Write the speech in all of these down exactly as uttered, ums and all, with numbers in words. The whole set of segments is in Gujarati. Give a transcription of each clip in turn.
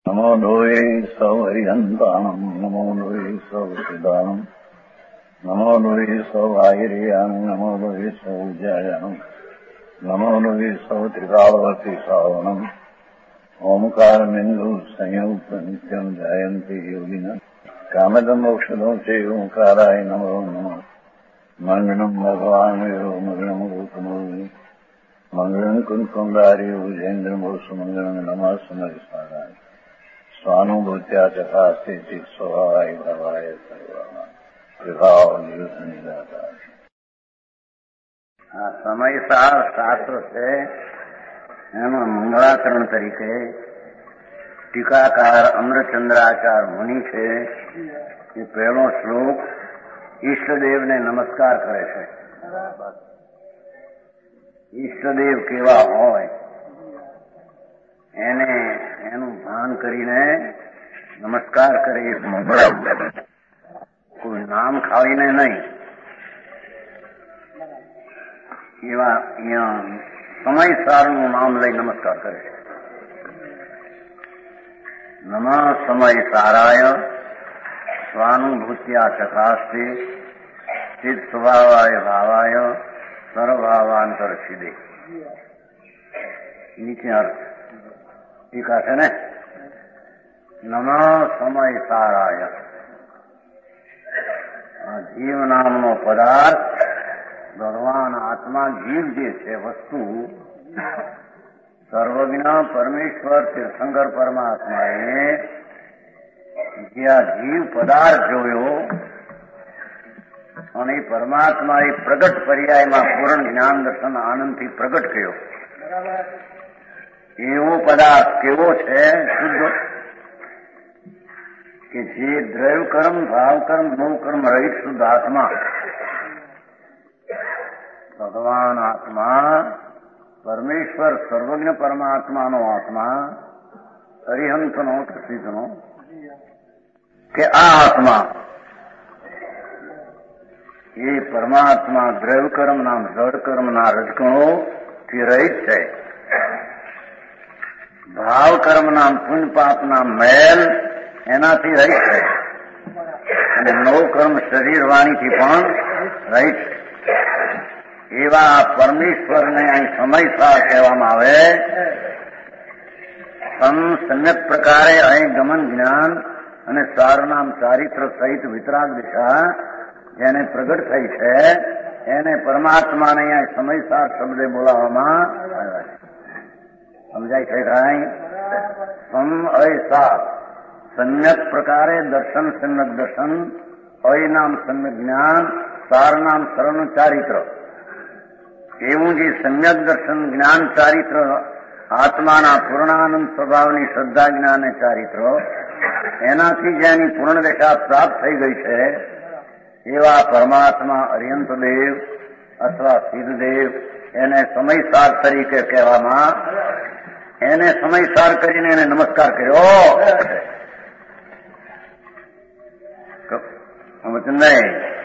નમો લોહે સૌ હરિહંતાણમ નમો લોહે સૌ સિદ્ધાણમ નમો લોહે સૌ આહિર્યાન નમો લોહે સૌ જયાનમ નમો લોહે સૌ ત્રિકાળવતી શ્રાવણમ ઓમકાર બિંદુ સંયુક્ત નિત્યમ જાયંતી યોગિના કામદમ ઔષધો છે ઓંકારાય નમો નમઃ મંગળમ ભગવાન મંગળમ ગૌતમોની મંગળમ કુંકુંડારી ઉજેન્દ્રમો સુમંગળમ નમઃ સમરિસ્મરાય સ્વાનુભૂત્યા ચકાસ્તે ચિત સ્વભાવાય ભવાય સર્વમાં વિભાવ નિદાતા. આ સમયસાર શાસ્ત્ર છે એમાં મંગળાચરણ તરીકે ટીકાકાર અમરચંદ્રાચાર મુનિ છે એ પહેલો શ્લોક ઈષ્ટદેવને નમસ્કાર કરે છે. ઈષ્ટદેવ કેવા હોય એને એનું ભાન કરીને નમસ્કાર કરે એ મંગળ. કોઈ નામ ખાવીને નહીં, એવા અહીંયા સમયસારનું નામ લઈ નમસ્કાર કરે છે. નમઃ સમય સારાય સ્વાનુભૂત્યા ચકાસ્તે ચિત સ્વભાવાય ભાવાય સર્વભાવાંતર સિદ્ધે. નીચે અર્થ ટીકા છે ને. નમઃ સમય સારાય, જીવ નામનો પદાર્થ ભગવાન આત્મા જીવ જે છે વસ્તુ સર્વજ્ઞ પરમેશ્વર તીર્થંકર પરમાત્માએ જે આ જીવ પદાર્થ જોયો અને એ પરમાત્મા એ પ્રગટ પર્યાયમાં પૂર્ણ જ્ઞાન દર્શન આનંદથી પ્રગટ કર્યો. એવો પદાર્થ કેવો છે? શુદ્ધ, કે જે દ્રવ્ય કર્મ ભાવ કર્મ મોહ કર્મ રહિત શુદ્ધ આત્મા ભગવાન આત્મા પરમેશ્વર સર્વજ્ઞ પરમાત્માનો આત્મા અરિહંતનો પ્રસિદ્ધનો કે આ આત્મા એ પરમાત્મા દ્રવ્ય કર્મના જળ કર્મના રજકણો થી રહિત છે. ભાવ કર્મના પુણ્ય પાપના મેલ એનાથી રહિત છે અને નવ કર્મ શરીર વાણીથી પણ રહિત છે. એવા પરમેશ્વરને અહીં સમયસાર કહેવામાં આવે. સમ સમ્યક પ્રકારે અહીં ગમન જ્ઞાન અને સારનામ ચારિત્ર સહિત વિતરાગ દિશા જેને પ્રગટ થઈ છે એને પરમાત્માને અહીં સમયસાર શબ્દે બોલાવવામાં આવ્યા છે. સમજાય છે કાંઈ? સમ અયસાર સમ્યક પ્રકારે દર્શન સમ્યક દર્શન, અય નામ સમ્યક જ્ઞાન, સાર નામ સરળ ચારિત્ર. એવું જે સમ્યક દર્શન જ્ઞાન ચારિત્ર આત્માના પૂર્ણાનંદ સ્વભાવની શ્રદ્ધા જ્ઞાન અને ચારિત્ર એનાથી જેની પૂર્ણ દશા પ્રાપ્ત થઈ ગઈ છે એવા પરમાત્મા અરિહંતદેવ અથવા સિદ્ધદેવ એને સમયસાર તરીકે કહેવામાં, એને સમયસાર કરીને એને નમસ્કાર કર્યો. નહીં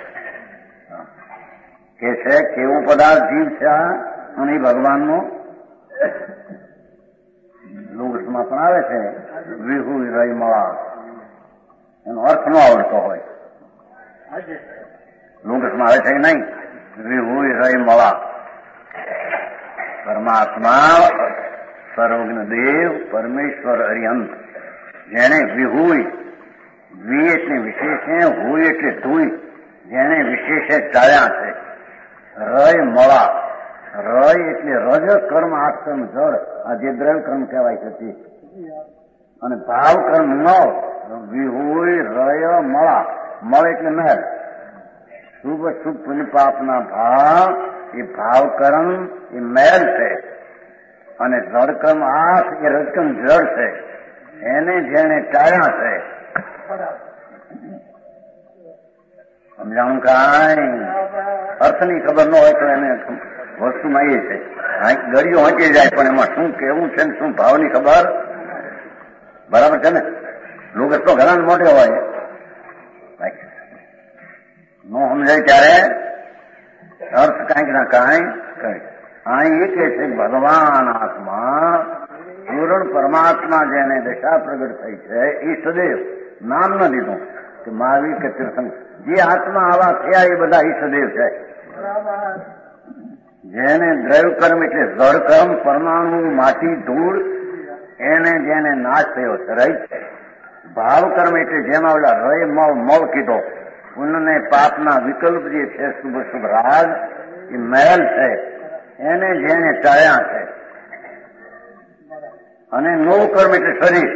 કે છે કેવો પદાર્થ જીવ છે આ અને ભગવાનનો લોગસમાં પણ આવે છે વિહુ રહી મળા. એનો અર્થ ન આવડતો હોય લોગસમાં આવે છે કે નહીં? વિહુ રહી મળા. પરમાત્મા સર્વજ્ઞ દેવ પરમેશ્વર અરિહંત જેને વિહુય, વી એટલે વિશેષે, હોય એટલે ધુય, જેને વિશેષે ટાળ્યા છે. રય મળા, રય એટલે રજ કર્મ આત્મ જળ, આ જે દ્રવ્ય કર્મ કહેવાય છે તે, અને ભાવ કર્મ ન વિહુય રય મળા. મળ એટલે મહેલ, શુભ શુભ પુણ્ય પાપના ભાવ એ ભાવ કર્મ એ મહેલ છે અને જળ કર્મ આંખ એ રજકર્મ જળ છે. એને જેને ટાળ્યા છે. સમજાણું કાંઈ? અર્થની ખબર ન હોય તો એને વસ્તુમાં એ છે ગળીઓ વાંચી જાય પણ એમાં શું કેવું છે ને શું ભાવની ખબર બરાબર છે ને. લોકો તો ઘણા મોટે હોય નો સમજાય ત્યારે અર્થ કાંઈક ના કાંઈ કઈ. અહીં એ કે છે ભગવાન આત્મા પૂર્ણ પરમાત્મા જેને દશા પ્રગટ થઈ છે એ સદૈવ નામ ન લીધું કે મહાવીર કે તીર્થંકર, જે આત્મા આવા થયા એ બધા ઈષ્ટદેવ છે. જેને દ્રવ્ય કર્મ એટલે જળ કર્મ, પરમાણુ, માટી, ધૂળ, એને જેને નાશ થયો છે રહી છે. ભાવ કર્મ એટલે જેમાં ઓલા રય મળ મળ કીધો, પુણ્ય પાપના વિકલ્પ જે છે શુભ શુભ રાગ એ મહેલ છે, એને જેને ટાળ્યા છે. અને નવ કર્મ એટલે શરીર,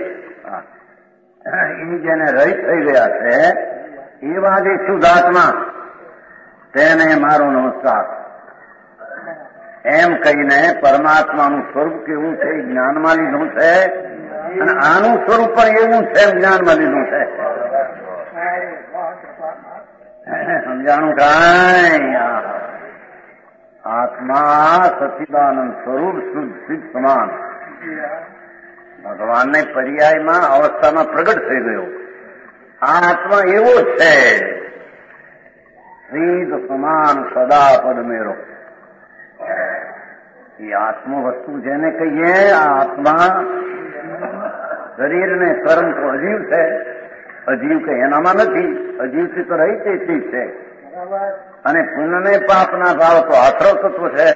એ જેને રહિત થઈ ગયા છે એવા જે શુદ્ધ આત્મા, તેને મારો નમસ્કાર એમ કહીને પરમાત્માનું સ્વરૂપ કેવું છે એ જ્ઞાનમાં લીધું છે, અને આનું સ્વરૂપ પણ એવું છે એમ જ્ઞાનમાં લીધું છે. સમજાણું કાંઈ? આત્મા સચ્ચિદાનંદ સ્વરૂપ શુદ્ધ સિદ્ધ સમાન ભગવાનને પર્યાયમાં અવસ્થામાં પ્રગટ થઈ ગયો. આ આત્મા એવો છે સિદ્ધ સમાન સદા પદ મેરો. એ આત્મ વસ્તુ જેને કહીએ, આ આત્મા શરીરને કર્મ તો અજીવ છે, અજીવ કે એનામાં નથી, અજીવથી તો રહી તે ચીજ છે. અને પુણ્યને પાપના ભાવ તો આશ્રવ તત્વ છે.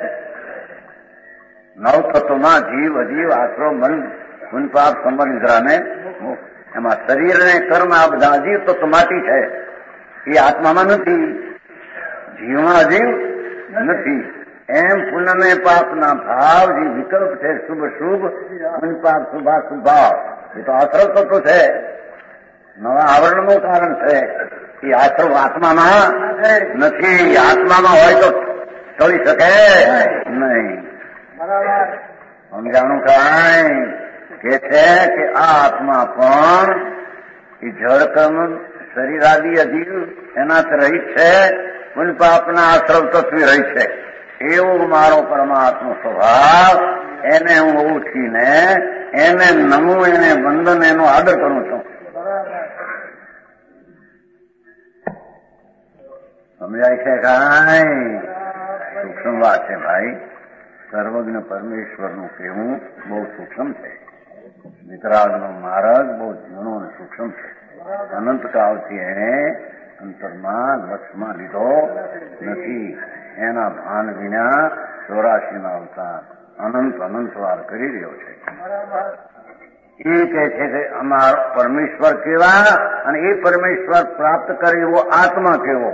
નવ તત્વમાં જીવ, અજીવ, આશ્રવ, મન, પુન પાપ, સંબંધ, નિદ્રાને એમાં શરીરને કર્મ આ બધા અજીવ તત્વ માટી છે. એ આત્મામાં નથી, જીવમાં અજીવ નથી. એમ પુણ્યને પાપના ભાવ જે વિકલ્પ છે, શુભ શુભ, પુન પાપ, શુભાશુભ ભાવ, એ તો આશ્રવ તત્વ છે, નવા આવરણનું કારણ છે. એ આશ્રવ આત્મામાં નથી. આત્મામાં હોય તો ચડી શકે નહીં. સમજાણું કાંઈ? કે છે કે આ આત્મા પણ એ જળ કર્મ શરીર આદિ અજીવ એનાથી રહિત છે, પુન પાપના આશ્રવ તત્વ રહી છે. એવો મારો પરમાત્મા સ્વભાવ, એને હું ઓળખીને એને નમું, એને વંદન, એનો આદર કરું છું. સમજાય છે કાંઈ? સૂક્ષ્મ વાત છે ભાઈ. સર્વજ્ઞ પરમેશ્વરનું કહેવું બહુ સૂક્ષ્મ છે. વિતરાગનો માર્ગ બહુ ઝીણો અને સૂક્ષ્મ છે. અનંત કાળથી એને અંતરમાં લક્ષમાં લીધો નથી. એના ભાન વિના ચોરાશીના અવતાર અનંત અનંત વાર કરી રહ્યો છે. એ કહે છે કે અમારો પરમેશ્વર કેવા, અને એ પરમેશ્વર પ્રાપ્ત કરે એવો આત્મા કેવો.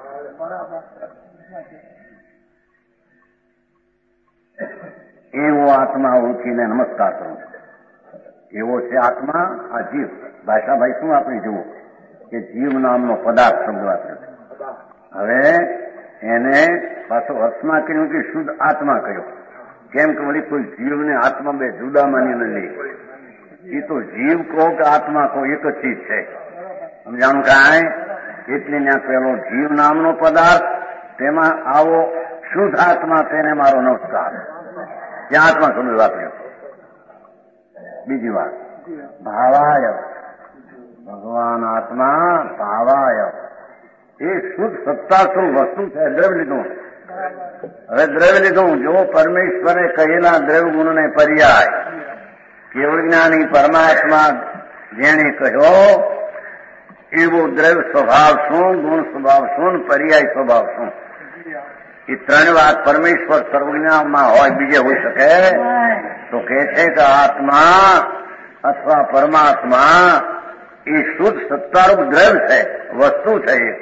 એવો આત્મા ઓળખીને નમસ્કાર કરું છું. એવો છે આત્મા આ જીવ. ભાષાભાઈ શું આપણે જુઓ કે જીવ નામનો પદાર્થ શબ્દ વાપર્યો છે. હવે એને પાછો અર્થમાં કર્યું કે શુદ્ધ આત્મા કહ્યો. કેમ કે વળી કોઈ જીવને આત્મા બે જુદા માની ન લે. એ તો જીવ કહો કે આત્મા કહો એક જ ચીજ છે. સમજાણું કાંઈ? એટલે ત્યાં પેલો જીવ નામનો પદાર્થ, તેમાં આવો શુદ્ધ આત્મા, તેને મારો નમસ્કાર. ત્યાં આત્મા શબ્દ વાપર્યો. બીજી વાત, ભાવાય, ભગવાન આત્મા ભાવાય, એ શુદ્ધ સત્તાસ્વરૂપ વસ્તુ છે. દ્રવ્ય લીધું. હવે દ્રવ્ય લીધું. જો પરમેશ્વરે કહેલા દ્રવ્ય ગુણને પર્યાય કેવળ જ્ઞાની પરમાત્મા જેને કહ્યો એવો દ્રવ્ય સ્વભાવ શું, ગુણ સ્વભાવ શું, પર્યાય સ્વભાવ શું, એ ત્રણ વાત પરમેશ્વર સર્વજ્ઞાનમાં હોય, બીજે હોઈ શકે? તો કે છે કે આત્મા અથવા પરમાત્મા એ શુદ્ધ સત્તારૂપ દ્રવ્ય છે, વસ્તુ છે એક.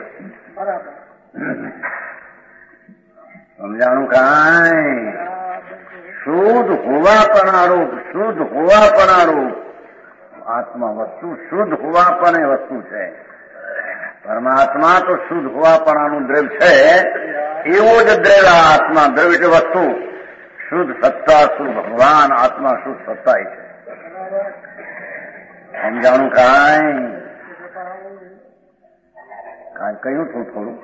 સમજાણું કાંઈ? શુદ્ધ હોવાપણારૂપ, શુદ્ધ હોવાપણારૂપ આત્મા વસ્તુ, શુદ્ધ હોવાપણે વસ્તુ છે. પરમાત્મા તો શુદ્ધ હોવાપણાનું દ્રવ્ય છે. એવો જ દ્રવ્ય આત્મા, દ્રવ્ય એટલે વસ્તુ. શુદ્ધ સત્તા, શુદ્ધ ભગવાન આત્મા શુદ્ધ સત્તા છે. સમજાણું કાંઈ? કાંઈ કહ્યું છું થોડું.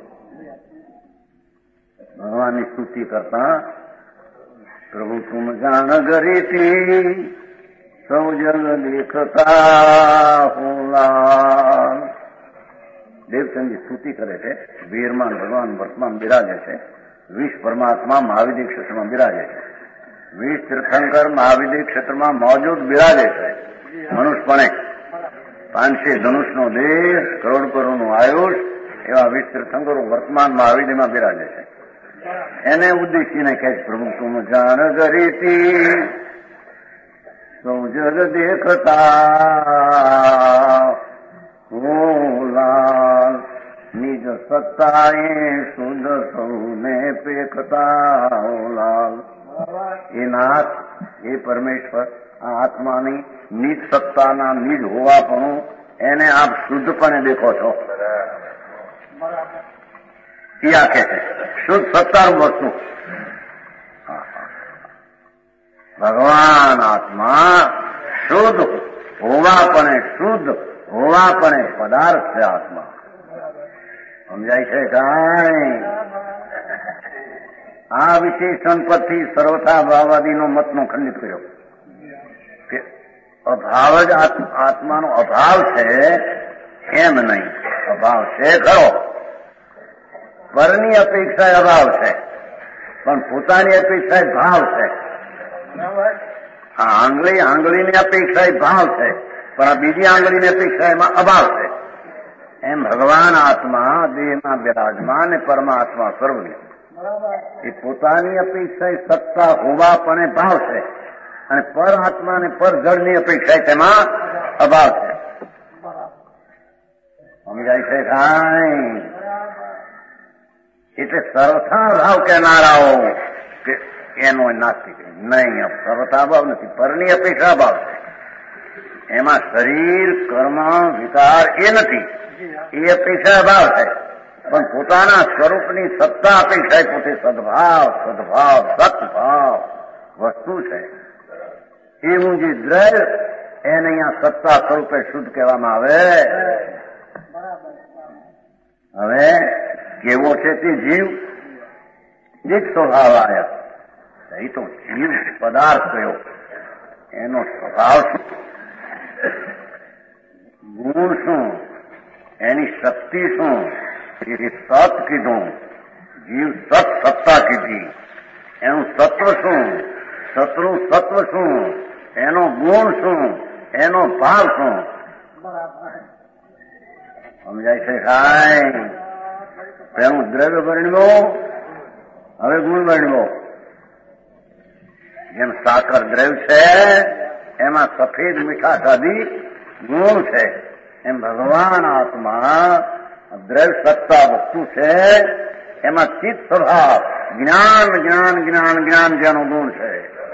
ભગવાનની સ્તુતિ કરતા પ્રભુ તુમ જાણ ગરીતી સૌ જગ દેખતા હોલા. દેવચંદની સ્તુતિ કરે છે. વીરમાન ભગવાન વર્તમાન બિરાજે છે. વિશ્વ પરમાત્મા મહાવિદ્ય ક્ષેત્રમાં બિરાજે છે. વીસ તીર્થંકર મહાવિદ્ય ક્ષેત્રમાં મોજૂદ બિરાજે છે. મનુષ્યપણે પાંચસે ધનુષનો દેહ, કરોડ કરોડનું આયુષ, એવા વીસ તીર્થંકરો વર્તમાન મહાવિદ્યમાં બિરાજે છે. એને ઉદ્દેશીને કહે છે, પ્રભુ તુમ જાન ગરીતી સૌ જગ દેખતા હો લાલ, નિજ સત્તાએ શુદ્ધ સૌને પેખતા હો લાલ. એ નાથ, એ પરમેશ્વર, આ આત્માની નિજ સત્તાના નિજ હોવાપણું એને આપ શુદ્ધપણે દેખો છો. એ આખે છે શુદ્ધ સત્તાનું વસ્તુ. ભગવાન આત્મા શુદ્ધ હોવાપણે, શુદ્ધ હોવાપણે પદાર્થ છે આત્મા. સમજાય છે કાંઈ? આ વિશેષણ પરથી સર્વથા ભાવવાદીનો મતનો ખંડિત કર્યો કે અભાવ જ આત્માનો અભાવ છે એમ નહીં. અભાવ છે ખરો, પરની અપેક્ષાએ અભાવ છે, પણ પોતાની અપેક્ષાએ ભાવ છે. આ આંગળી આંગળીની અપેક્ષાએ ભાવ છે, પણ આ બીજી આંગળીની અપેક્ષા એમાં અભાવ છે. એમ ભગવાન આત્મા દેહમાં બિરાજમાન અને પરમાત્મા સર્વની એ પોતાની અપેક્ષાએ સત્તા હોવા પણ ભાવ છે, અને પર આત્મા અને પર જળની અપેક્ષાએ તેમાં અભાવ છે. સમજાય છે કાંઈ? એટલે સર્વથા ભાવ કહેનારાઓ કે એનો નાસ્તિક નહીં, સર્વથા ભાવ નથી, પરની અપેક્ષા ભાવ છે. એમાં શરીર, કર્મ, વિકાર એ નથી, એ અપેક્ષા ભાવ છે. પણ પોતાના સ્વરૂપની સત્તા અપેક્ષાએ પોતે સદભાવ, સદભાવ, સત્ભાવ વસ્તુ છે. એવું જે દ્રવ્ય એને અહીંયા સત્તા સ્વરૂપે શુદ્ધ કહેવામાં આવે. હવે કેવો છે તે જીવ? એક સ્વભાવ આવ્યા. એ તો જીવ પદાર્થ કયો, એનો સ્વભાવ શું, ગુણ શું, એની શક્તિ શું, એ સત કીધું. જીવ સત સત્તા કીધી. એનું સત્વ શું, સતનું સત્વ શું, એનો ગુણ શું, એનો ભાવ શું. સમજાય છે કાંઈ? પેલું દ્રવ્ય વર્ણવો, હવે ગુણ વર્ણવો. જેમ સાકર દ્રવ્ય છે એમાં સફેદ મીઠાશ આદિ ગુણ છે, એમ ભગવાન આત્મા દ્રવ્ય સત્તા વસ્તુ છે, એમાં ચિત્ત સ્વભાવ, જ્ઞાન જ્ઞાન જ્ઞાન જ્ઞાન જેનો ગુણ છે.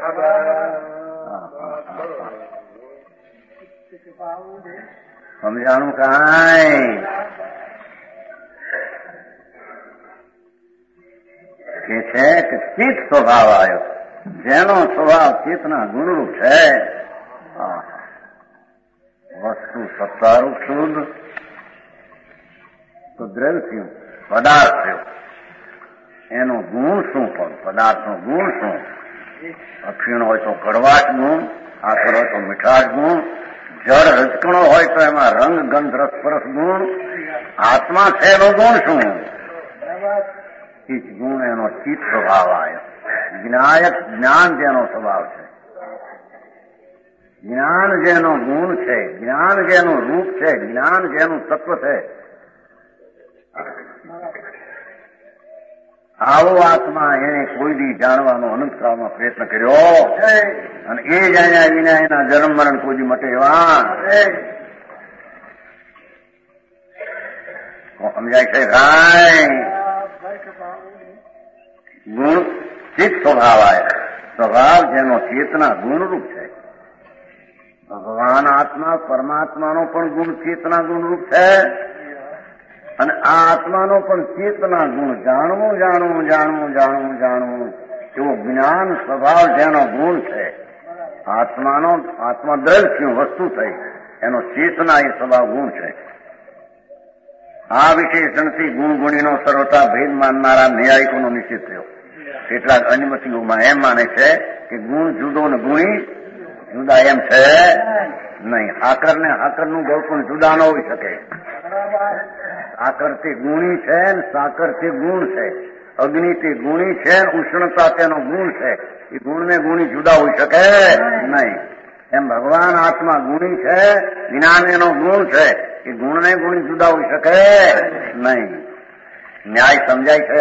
સમજાણું કાંઈ? કે છે કે ચિત્ત સ્વભાવ આવ્યો, જેનો સ્વભાવ ચિત્તના ગુણરૂપ છે. વસ્તુ સત્તારૂપ શુદ્ધ તો દ્રવ્ય થયું, પદાર્થ થયો. એનો ગુણ શું? પણ પદાર્થનો ગુણ શું? અફીણ હોય તો કડવાશ ગુણ, આખર હોય તો મીઠાશ ગુણ, જળ રજકણો હોય તો એમાં રંગ ગંધ રસપરસ ગુણ. આત્મા છે એનો ગુણ શું? એ જ ગુણ એનો ચિત્ત સ્વભાવ આવ્યો. જ્ઞાયક જ્ઞાન જેનો સ્વભાવ છે, જ્ઞાન જેનો ગુણ છે, જ્ઞાન જેનું રૂપ છે, જ્ઞાન જેનું તત્વ છે, આવો આત્મા એને કોઈ દી જાણવાનો અનંતકાળમાં પ્રયત્ન કર્યો, અને એ જાણ્યા વિના એના જન્મ મરણ કોઈ દી મટે એવા. સમજાય છે કાંઈ? ગુણ ચિત્ત સ્વભાવ આવ્યા. સ્વભાવ જેનો ચેતના ગુણરૂપ છે. ભગવાન આત્મા પરમાત્માનો પણ ગુણ ચેતના ગુણરૂપ છે, અને આ આત્માનો પણ ચેતના ગુણ જાણવું જાણવું જાણવું જાણવું જાણવું એવો જ્ઞાન સ્વભાવ જેનો ગુણ છે. આત્માનો આત્મા દ્રવ્ય વસ્તુ થઈ, એનો ચેતના એ સ્વભાવ ગુણ છે. આ વિશેષણથી ગુણ ગુણીનો સર્વતા ભેદ માનનારા ન્યાયિકોનો નિશ્ચિત થયો. કેટલાક અનુમતિઓમાં એમ માને છે કે ગુણ જુદો ને ગુણી જુદા, એમ છે નહીં. હાકર ને હાકરનું ગળ પણ જુદા ન હોઈ શકે. સાકર તે ગુણી છે ને સાકર તે ગુણ છે, અગ્નિ તે ગુણી છે, ઉષ્ણતા તેનો ગુણ છે. એ ગુણને ગુણી જુદા હોઈ શકે નહીં. એમ ભગવાન આત્મા ગુણી છે, જ્ઞાન એનો ગુણ છે. એ ગુણને ગુણી જુદા હોઈ શકે નહીં. ન્યાય સમજાય છે?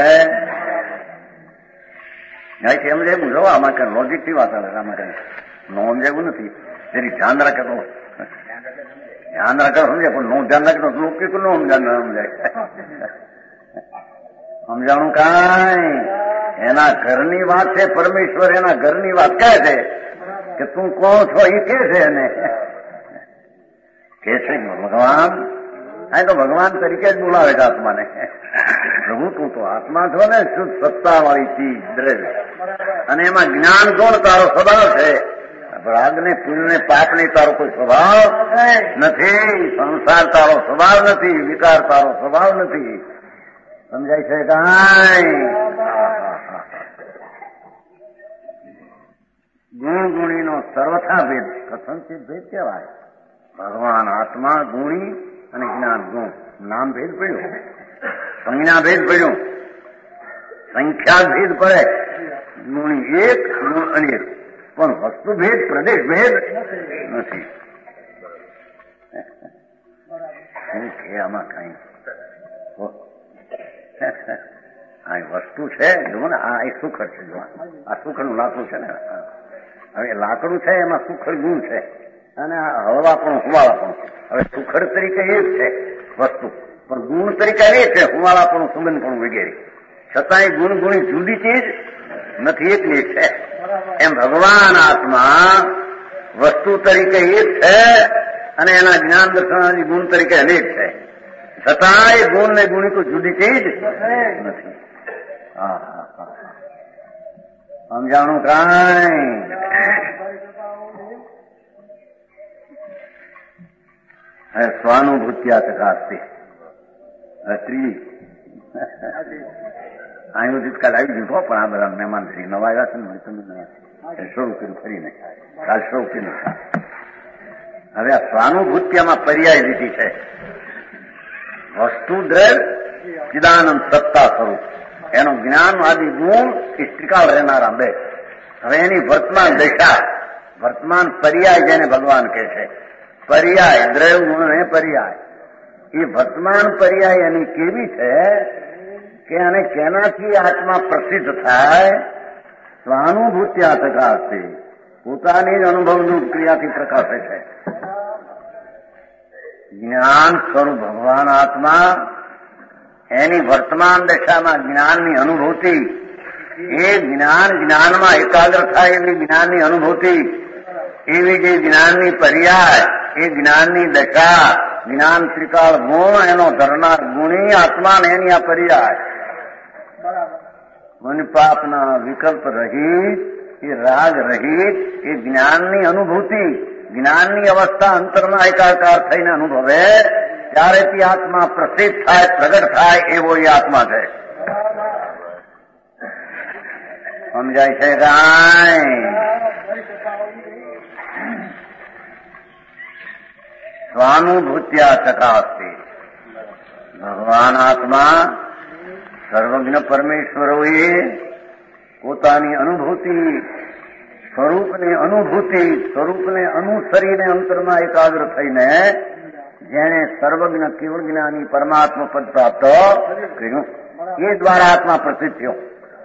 ન્યાય છે એમ જેવું જો આમાં કઈ લોજિક થી વાત આવે, આમાં કઈ નોંધ જેવું નથી. જેની ધ્યાન રાખે તો ધ્યાન રાખે સમજે, પણ નો ધ્યાન રાખે તો લોકો કે નો સમજાય સમજાય સમજાણું કાંઈ. એના ઘરની વાત છે, પરમેશ્વર એના ઘરની વાત કહે છે કે તું કોણ છો એ કે છે. એને કે છે ભગવાન, આ તો ભગવાન તરીકે જ બોલાવે છે આત્માને. પ્રભુ તું તો આત્મા છો ને, શુદ્ધ સત્તા વાળી ચીજ દ્રવ્ય, અને એમાં જ્ઞાન ગુણ તારો સ્વભાવ છે. રાગ ને પુણ્ય ને પાપ ને તારો કોઈ સ્વભાવ નથી. સંસાર તારો સ્વભાવ નથી, વિકાર તારો સ્વભાવ નથી. સમજાય છે કાંઈ? ગુણ ગુણીનો સર્વથા ભેદ કથનચિત ભેદ કહેવાય. ભગવાન આત્મા ગુણી અને જ્ઞાન ગુણ. નામ ભેદ પડ્યું, સંજ્ઞા ભેદ પડ્યું, સંખ્યા ભેદ પડે. ગુણી એક, ગુણ અનેક, પણ વસ્તુ ભેદ, પ્રદેશ ભેદ નથી. શું છે આમાં કઈ? આ વસ્તુ છે જુઓ ને, આ એક સુખડ છે. જુઓ આ સુખડનું લાકડું છે ને, હવે લાકડું છે એમાં સુખડ ગુણ છે, અને આ હળવાપણું હુવાળાપણું. હવે સુખડ તરીકે એ જ છે વસ્તુ, પણ ગુણ તરીકે એ છે હુવાળાપણું, સુગંધપણું વગેરે. છતાંય ગુણ ગુણી જુદી ચીજ નથી, એટલી છે. એમ ભગવાન આત્મા વસ્તુ તરીકે એક છે, અને એના જ્ઞાન દર્શન ગુણ તરીકે અનેક છે. છતાંય ગુણ ને ગુણી કોઈ જુદી ચીજ નથી. હા હા હા સમજાણું કાંઈ? હવે સ્વાનુભૂત્યા ચકાસ્તી ત્રીજી આયોજિત કાલ આવી ગયું, પણ આ બધા મહેમાન શ્રી નવા આવ્યા છે ને, તમે શરૂ કર્યું ફરીને કાલ શરૂ કર્યું. હવે આ સ્વાનુભૂત્યામાં પર્યાય લીધી છે. વસ્તુ દ્રવ્ય ચિદાનંદ સત્તા સ્વરૂપ, એનો જ્ઞાન આદિ ગુણ એ ત્રિકાળ રહેનારા બે. હવે એની વર્તમાન દશા, વર્તમાન પર્યાય જેને ભગવાન કહે છે, પર્યાય દ્રવ્ય ગુણ ને પર્યાય. એ વર્તમાન પર્યાય એની કેવી છે કે અને કેનાથી આત્મા પ્રસિદ્ધ થાય? સ્વાનુભૂત્યા પ્રકાશે, પોતાની જ અનુભવની ક્રિયાથી પ્રકાશે છે. જ્ઞાન સ્વરૂપ ભગવાન આત્મા, એની વર્તમાન દશામાં જ્ઞાનની અનુભૂતિ, એ જ્ઞાન જ્ઞાનમાં એકાગ્ર થાય એવી જ્ઞાનની અનુભૂતિ, એવી જે જ્ઞાનની પર્યાય, એ જ્ઞાનની દશા, જ્ઞાન ત્રિકાળ ગુણ એનો ધરનાર ગુણી આત્મા ને એની આ પર્યાય. મન પાપના વિકલ્પ રહિત, એ રાગ રહિત, એ જ્ઞાનની અનુભૂતિ, જ્ઞાનની અવસ્થા અંતરમાં એકાકાર થઈને અનુભવે ત્યારે તે આત્મા પ્રસિદ્ધ થાય, પ્રગટ થાય એવો એ આત્મા છે. સમજાય છે કાંઈ? સ્વાનુભૂત્યા ચકાસ્તી, ભગવાન આત્મા સર્વજ્ઞ પરમેશ્વરોએ પોતાની અનુભૂતિ, સ્વરૂપની અનુભૂતિ, સ્વરૂપને અનુસરીને અંતરમાં એકાગ્ર થઈને જેને સર્વજ્ઞ કેવળ જ્ઞાની પરમાત્મા પદ પ્રાપ્ત કર્યું, એ દ્વારા આત્મા પ્રસિદ્ધ થયો.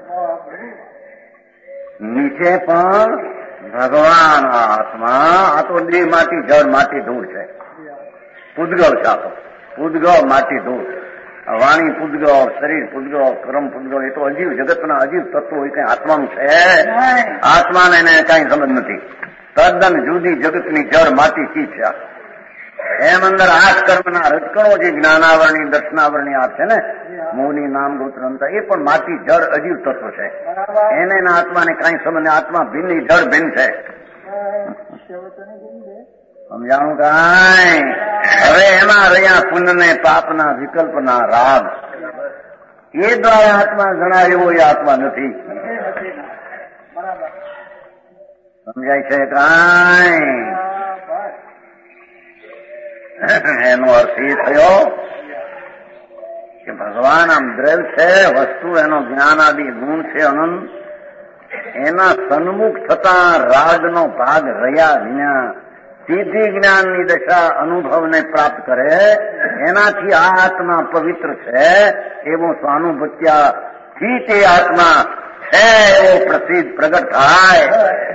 નીચે પણ ભગવાન આત્મા, આ તો દેહ માટી, જળ માટી, ધૂળ છે. પૂદગળ છે, આપો પૂદગળ માટી, ધૂળ. વાણી પૂદગળ, શરીર પૂદગળ, કર્મ પૂદગળ. એ તો અજીવ જગતના અજીવ તત્વો હોય, કઈ આત્માનું છે? આત્માને એને કઈ સમજ નથી. તદ્દન જુદી જગતની જળ માટી ચીજ છે. એમ અંદર આઠ કર્મના રજકણો જે જ્ઞાનાવરણી, દર્શનાવરણી આ છે ને, મોની નામ ગોત્ર અંતર, એ પણ માટી જળ અજીવ તત્વ છે. એને એના આત્માને કઈ સમજ, આત્મા ભિન્ન, જળ ભિન્ન છે. સમજાણું કાંઈ? હવે એમાં રહ્યા પુણ્ય ને પાપના વિકલ્પના રાગ, એ દ્વારા આત્મા જણાય એવો એ આત્મા નથી. સમજાય છે કાંઈ? એનો અર્થ એ થયો કે ભગવાન ભગવાન આમ દ્રવ્ય છે, વસ્તુ એનો જ્ઞાનાદિ ગુણ છે અનંત. એના સન્મુખ થતા રાગનો ભાગ રહ્યા વિના સીધી જ્ઞાનની દશા અનુભવને પ્રાપ્ત કરે. એનાથી આ આત્મા પવિત્ર છે એવું સ્વાનુભૂત્યાથી તે આત્મા છે એવો પ્રસિદ્ધ પ્રગટ થાય.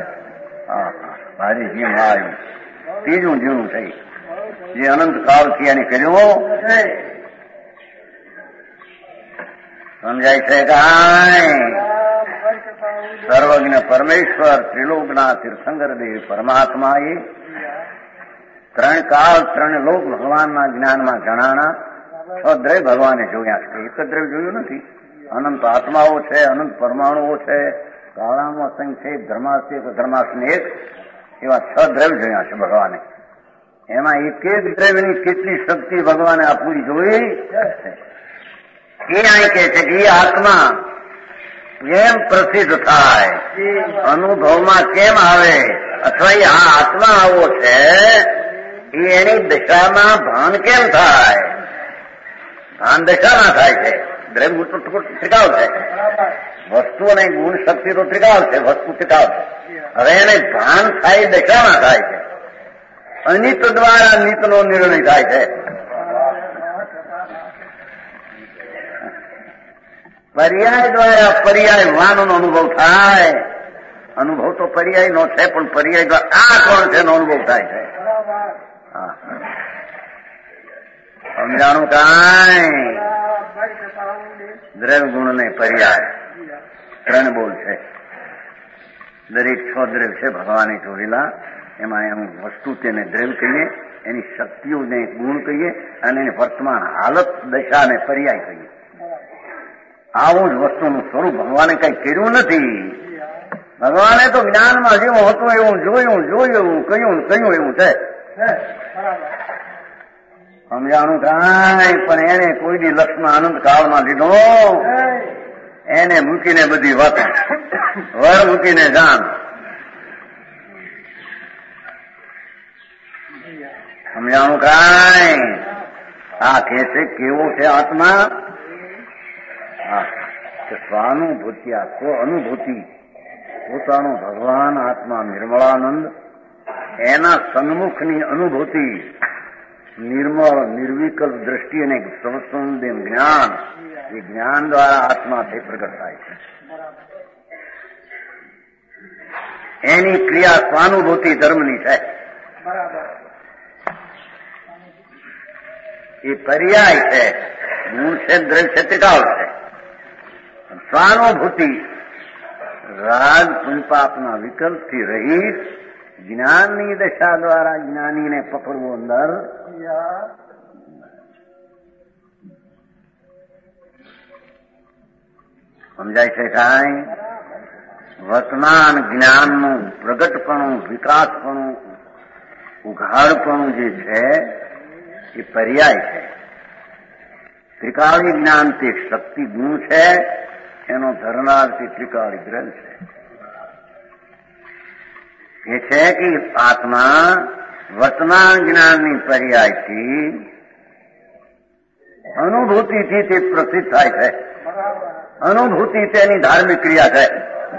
મારી જીવ આવ્યું ત્રીજું જીવનું થઈ જે અનંત કાળથી એને કર્યું. સમજાય છે કાંઈ? સર્વજ્ઞ પરમેશ્વર ત્રિલોકના તીર્થંકર દેવ પરમાત્મા એ ત્રણ કાળ ત્રણ લોક ભગવાનના જ્ઞાનમાં જણાણા. છ દ્રવ્ય ભગવાને જોયા છે, એક જ દ્રવ્ય જોયું નથી. અનંત આત્માઓ છે, અનંત પરમાણુઓ છે, કાળાનું અસંખ્ય, ધર્માસ્તિક ધર્માસ્નેક, એવા છ દ્રવ્ય જોયા છે ભગવાને. એમાં એક એક દ્રવ્યની કેટલી શક્તિ ભગવાને આ પૂરી જોઈ એ અહીં કહે છે કે એ આત્મા કેમ પ્રસિદ્ધ થાય, અનુભવમાં કેમ આવે, અથવા એ આ આત્મા આવો છે એ એની દશામાં ભાન કેમ થાય. ભાન દશામાં થાય છે. દ્રવ્ય તો ત્રિકાળ છે, વસ્તુ અને ગુણ શક્તિ તો ત્રિકાળ છે, વસ્તુ ત્રિકાળ છે. હવે એને ભાન થાય દશામાં થાય છે. અનિત દ્વારા નિતનો નિર્ણય થાય છે. પર્યાય દ્વારા પર્યાય વાનનો અનુભવ થાય. અનુભવ તો પર્યાય નો છે, પણ પર્યાય દ્વારા આ કોણ છે એનો અનુભવ થાય છે. સમજાણું કાંઈ? દ્રવ્ય ગુણ ને પર્યાય ત્રણ બોલ છે. દરેક છ દ્રવ્ય છે ભગવાને જોડેલા. એમાં એનું વસ્તુ તેને દ્રવ્ય કહીએ, એની શક્તિઓને ગુણ કહીએ, અને એની વર્તમાન હાલત દશાને પર્યાય કહીએ. આવું જ વસ્તુનું સ્વરૂપ ભગવાને કઈ કર્યું નથી. ભગવાને તો જ્ઞાનમાં જેવું હતું એવું જોયું, જોયું, કહ્યું, કહ્યું એવું છે. સમજાણું કાંઈ? પણ એને કોઈ દી લક્ષમાં આનંદ કાળમાં લીધો, એને મૂકીને બધી વાત વર મૂકીને જાણ. સમજાણું કાંઈ? આ કે છે કેવો છે આત્મા? સ્વાનુભૂત્યા સ્વ અનુભૂતિ, પોતાનો ભગવાન આત્મા નિર્મળાનંદ, એના સન્મુખની અનુભૂતિ, નિર્મળ નિર્વિકલ્પ દ્રષ્ટિ અને સવસંદેવ જ્ઞાન, એ જ્ઞાન દ્વારા આત્માથી પ્રગટ થાય છે. એની ક્રિયા સ્વાનુભૂતિ ધર્મની છે. એ પર્યાય છે. ગુણ છે, દ્રવ્ય છે, ત્રિકાળ છે. સ્વાનુભૂતિ રાગ પુંપાપના વિકલ્પથી રહિત જ્ઞાનની દશા દ્વારા જ્ઞાનીને પકડવો અંદર. સમજાય છે કાંઈ? વર્તમાન જ્ઞાનનું પ્રગટપણું, વિકાસપણું, ઉઘાડપણું જે છે એ પર્યાય છે. ત્રિકાળી જ્ઞાન તે શક્તિ ગુણ છે, એનો ધરનાર તે ત્રિકાળી ગ્રંથ છે. એ છે કે આત્મા વર્તમાન જ્ઞાનની પર્યાયથી અનુભૂતિથી તે પ્રસિદ્ધ થાય છે. અનુભૂતિ તેની ધાર્મિક ક્રિયા છે.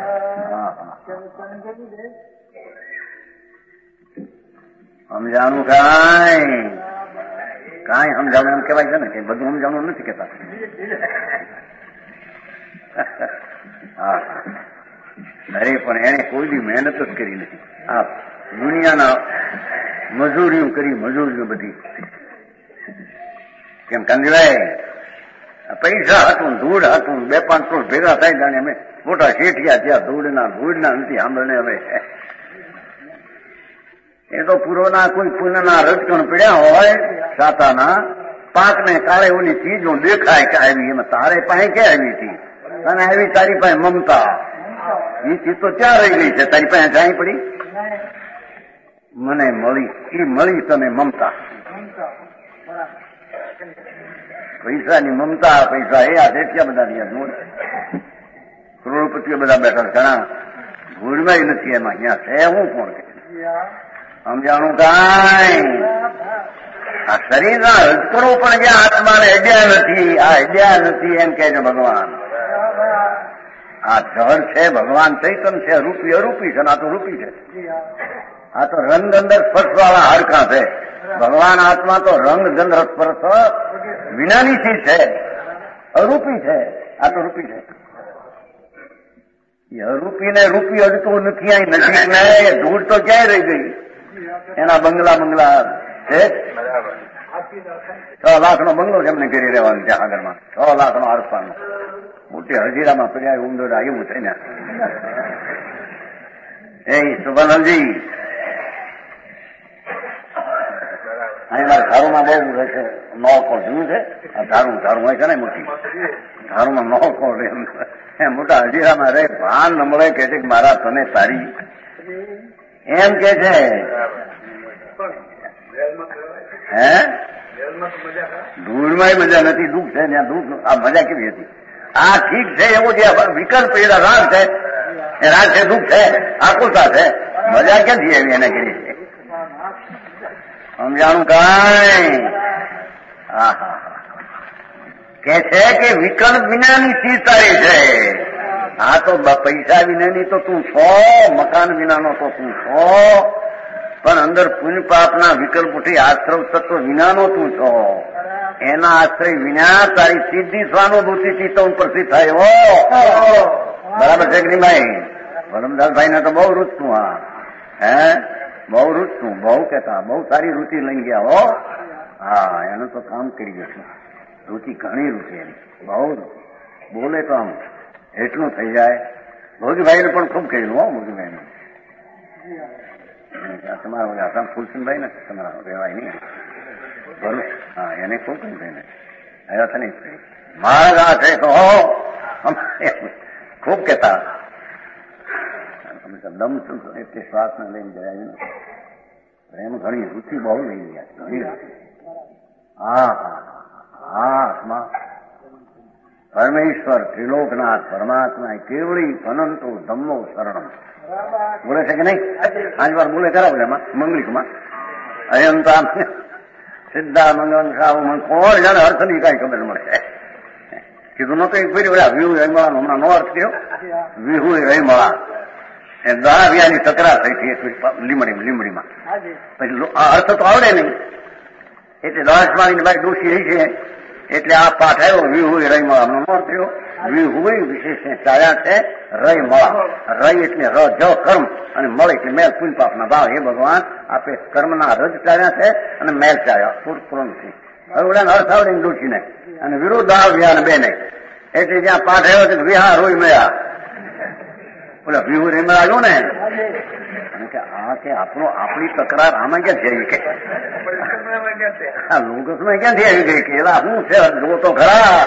સમજાણું કાંઈ? કાંઈ સમજાણું એમ કહેવાય છે ને કે બધું સમજાણું નથી કહેતા. હા, અરે પણ એને કોઈ બી મહેનત જ કરી નથી. આ દુનિયાના મજૂરીઓ કરી, મજૂરીઓ બધી કેમ કંજવાય. પૈસા હતું, ધૂળ હતું, બે પાંચ સો ભેગા થાય જાણે અમે મોટા શેઠિયા ત્યાં ધૂળના ધૂળના નથી સાંભળને. હવે એ તો પૂર્વના કોઈ પુનઃના રટકણ પડ્યા હોય સાતાના પાકને કાળે ઓલી ચીજો દેખાય કે આવી, એમાં તારે પાસે ક્યાં આવી હતી? અને આવી તારી પાસે મમતા, એ ચીજ તો ક્યાં રહી ગઈ છે? તારી પાસે જાણી પડી? મને મળી, એ મળી તને મમતા. પૈસાની મમતા, પૈસા એ આ કેટલા બધા રહ્યા જોડ, કરોડપતિઓ બધા બેઠા, ઘણા ભૂલમાં નથી એમાં. અહીંયા છે હું કોણ કે સમજાણું કાંઈ? આ શરીરના રજકણો પણ જ્યાં આત્માને અડ્યા નથી, આ અડ્યા નથી એમ કે છે ભગવાન. આ જળ છે, ભગવાન ચૈતન છે, રૂપી અરૂપી છે, આ તો રૂપી છે. આ તો રંગ અંદર સ્પર્શ વાળા હાડકાં છે. ભગવાન આત્મા તો રંગ ગંધ સ્પર્શ વિનાની ચીજ છે, અરૂપી છે. આ તો રૂપી છે. એ અરૂપી ને રૂપી અડતું નથી. અહીં નજીક ને ધૂળ તો ક્યાંય રહી ગઈ. એના બંગલા બંગલા છે. છ લાખ નો બંગલો છે એમને ઘેરી રહેવાનું ત્યાં આગળમાં. છ લાખ નો આરપાનો મોટી હજીરામાં પડ્યા ઉમદોડા એવું થઈને. એ સુભાનંદજી અહીં મારે ધારુમાં બહુ રહે છે. નો કોણ જોયું છે? આ ધારું ધારું હોય છે ને મોટી ધારુમાં નો કોણ રહે એમ મોટા હજીરામાં રહે. ભાન ન મળે કે છે મારા તને તારી એમ કે છે. હે ધૂળમાં મજા નથી, દુઃખ છે ત્યાં દુઃખ. આ મજા કેવી હતી? આ ઠીક છે એવું જે વિકલ્પ એના રાગ છે, એ રાગ છે, દુઃખ છે, આકુલતા છે. મજા ક્યાંથી આવી એને કરી છે? સમજાણું કાંઈ? હા હા કે છે કે વિકલ્પ વિનાની ચીજ તારી છે. આ તો પૈસા વિનાની તો તું છો, મકાન વિનાનો તો તું છો, પણ અંદર પુણ્ય પાપના વિકલ્પ ઉઠી આશ્રવ તત્વ વિનાનો તું છો. એના આશ્રય વિના તારી સીધી સ્વાનુભૂતિ ચિત્ત ઉપરથી થાય. હો બરાબર છે કે નહીં ભાઈ? વરમદાસભાઈ ને તો બહુ રૂચતું. હા હે બહુ રૂચતું, બહુ કહેતા, બહુ સારી રૂચિ લઈ ગયા. હો હા એનું તો કામ કરી ગયું. રૂચિ ઘણી રૂચિ એની, બહુ બોલે તો આમ એટલું થઈ જાય. ભોગીભાઈને પણ ખૂબ કહ્યું. હો ભોગીભાઈ તમારા ઓલા આસામ ફુલસનભાઈ ને તમારા રહેવાય નહીં બરોબર. હા એને ખૂબ કહ્યું એને આવ્યા હતા નહીં મારા છે તો ખૂબ કહેતા. દમ એટલે શ્વાસને લઈને જયા એમ ઘણી રુચિ બહુ લઈ ગયા. ઘણી રુચિ. હા હા હા આત્મા પરમેશ્વર ત્રિલોકનાથ પરમાત્મા કેવળી અનંતો ધમ્મો શરણમ બોલે છે કે નહીં? પાંચ વાર બોલે ખરા એમાં મંગલિકમાં અયંતા સિદ્ધા મંગલ સાવ કોણ જાણે અર્થની કઈ ખબર મળશે. કીધું નતો એક ફેરી ઓલા વિહુ રહીમળા હમણાં નો અર્થ થયો. વિહુ રહીમળા એ દાવ્યાની તકરાર થઈ હતી લીમડી લીમડીમાં. પછી અર્થ તો આવડે નહીં એટલે દસ મારીને બાઈ દોષી રહી છે એટલે આ પાઠ આવ્યો વિહુ રહીમળા નો અર્થ થયો. વિહુ વિશેષ ચાલ્યા છે રય મળા. રય એટલે ર જ કર્મ અને મળ એટલે મેલ પુણ્ય પાપના ભાવ. હે ભગવાન આપે કર્મના રજ ચાલ્યા છે અને મેલ ચાલ્યા પૂર્ણથી. હવે ઓલા અર્થ આવડે દોષીને અને વિરોધ આવ્યા બે ને એટલે જ્યાં પાઠ આવ્યો છે વિહાર રોય મળ્યા ઓલા વિહુ રેમળા આવ્યો ને કે આ કે આપણો આપણી તકરાર આમાં ક્યાં થઈ કે લોકસમાં ક્યાંથી આવી ગઈ કે એલા શું છે જો તો ખરા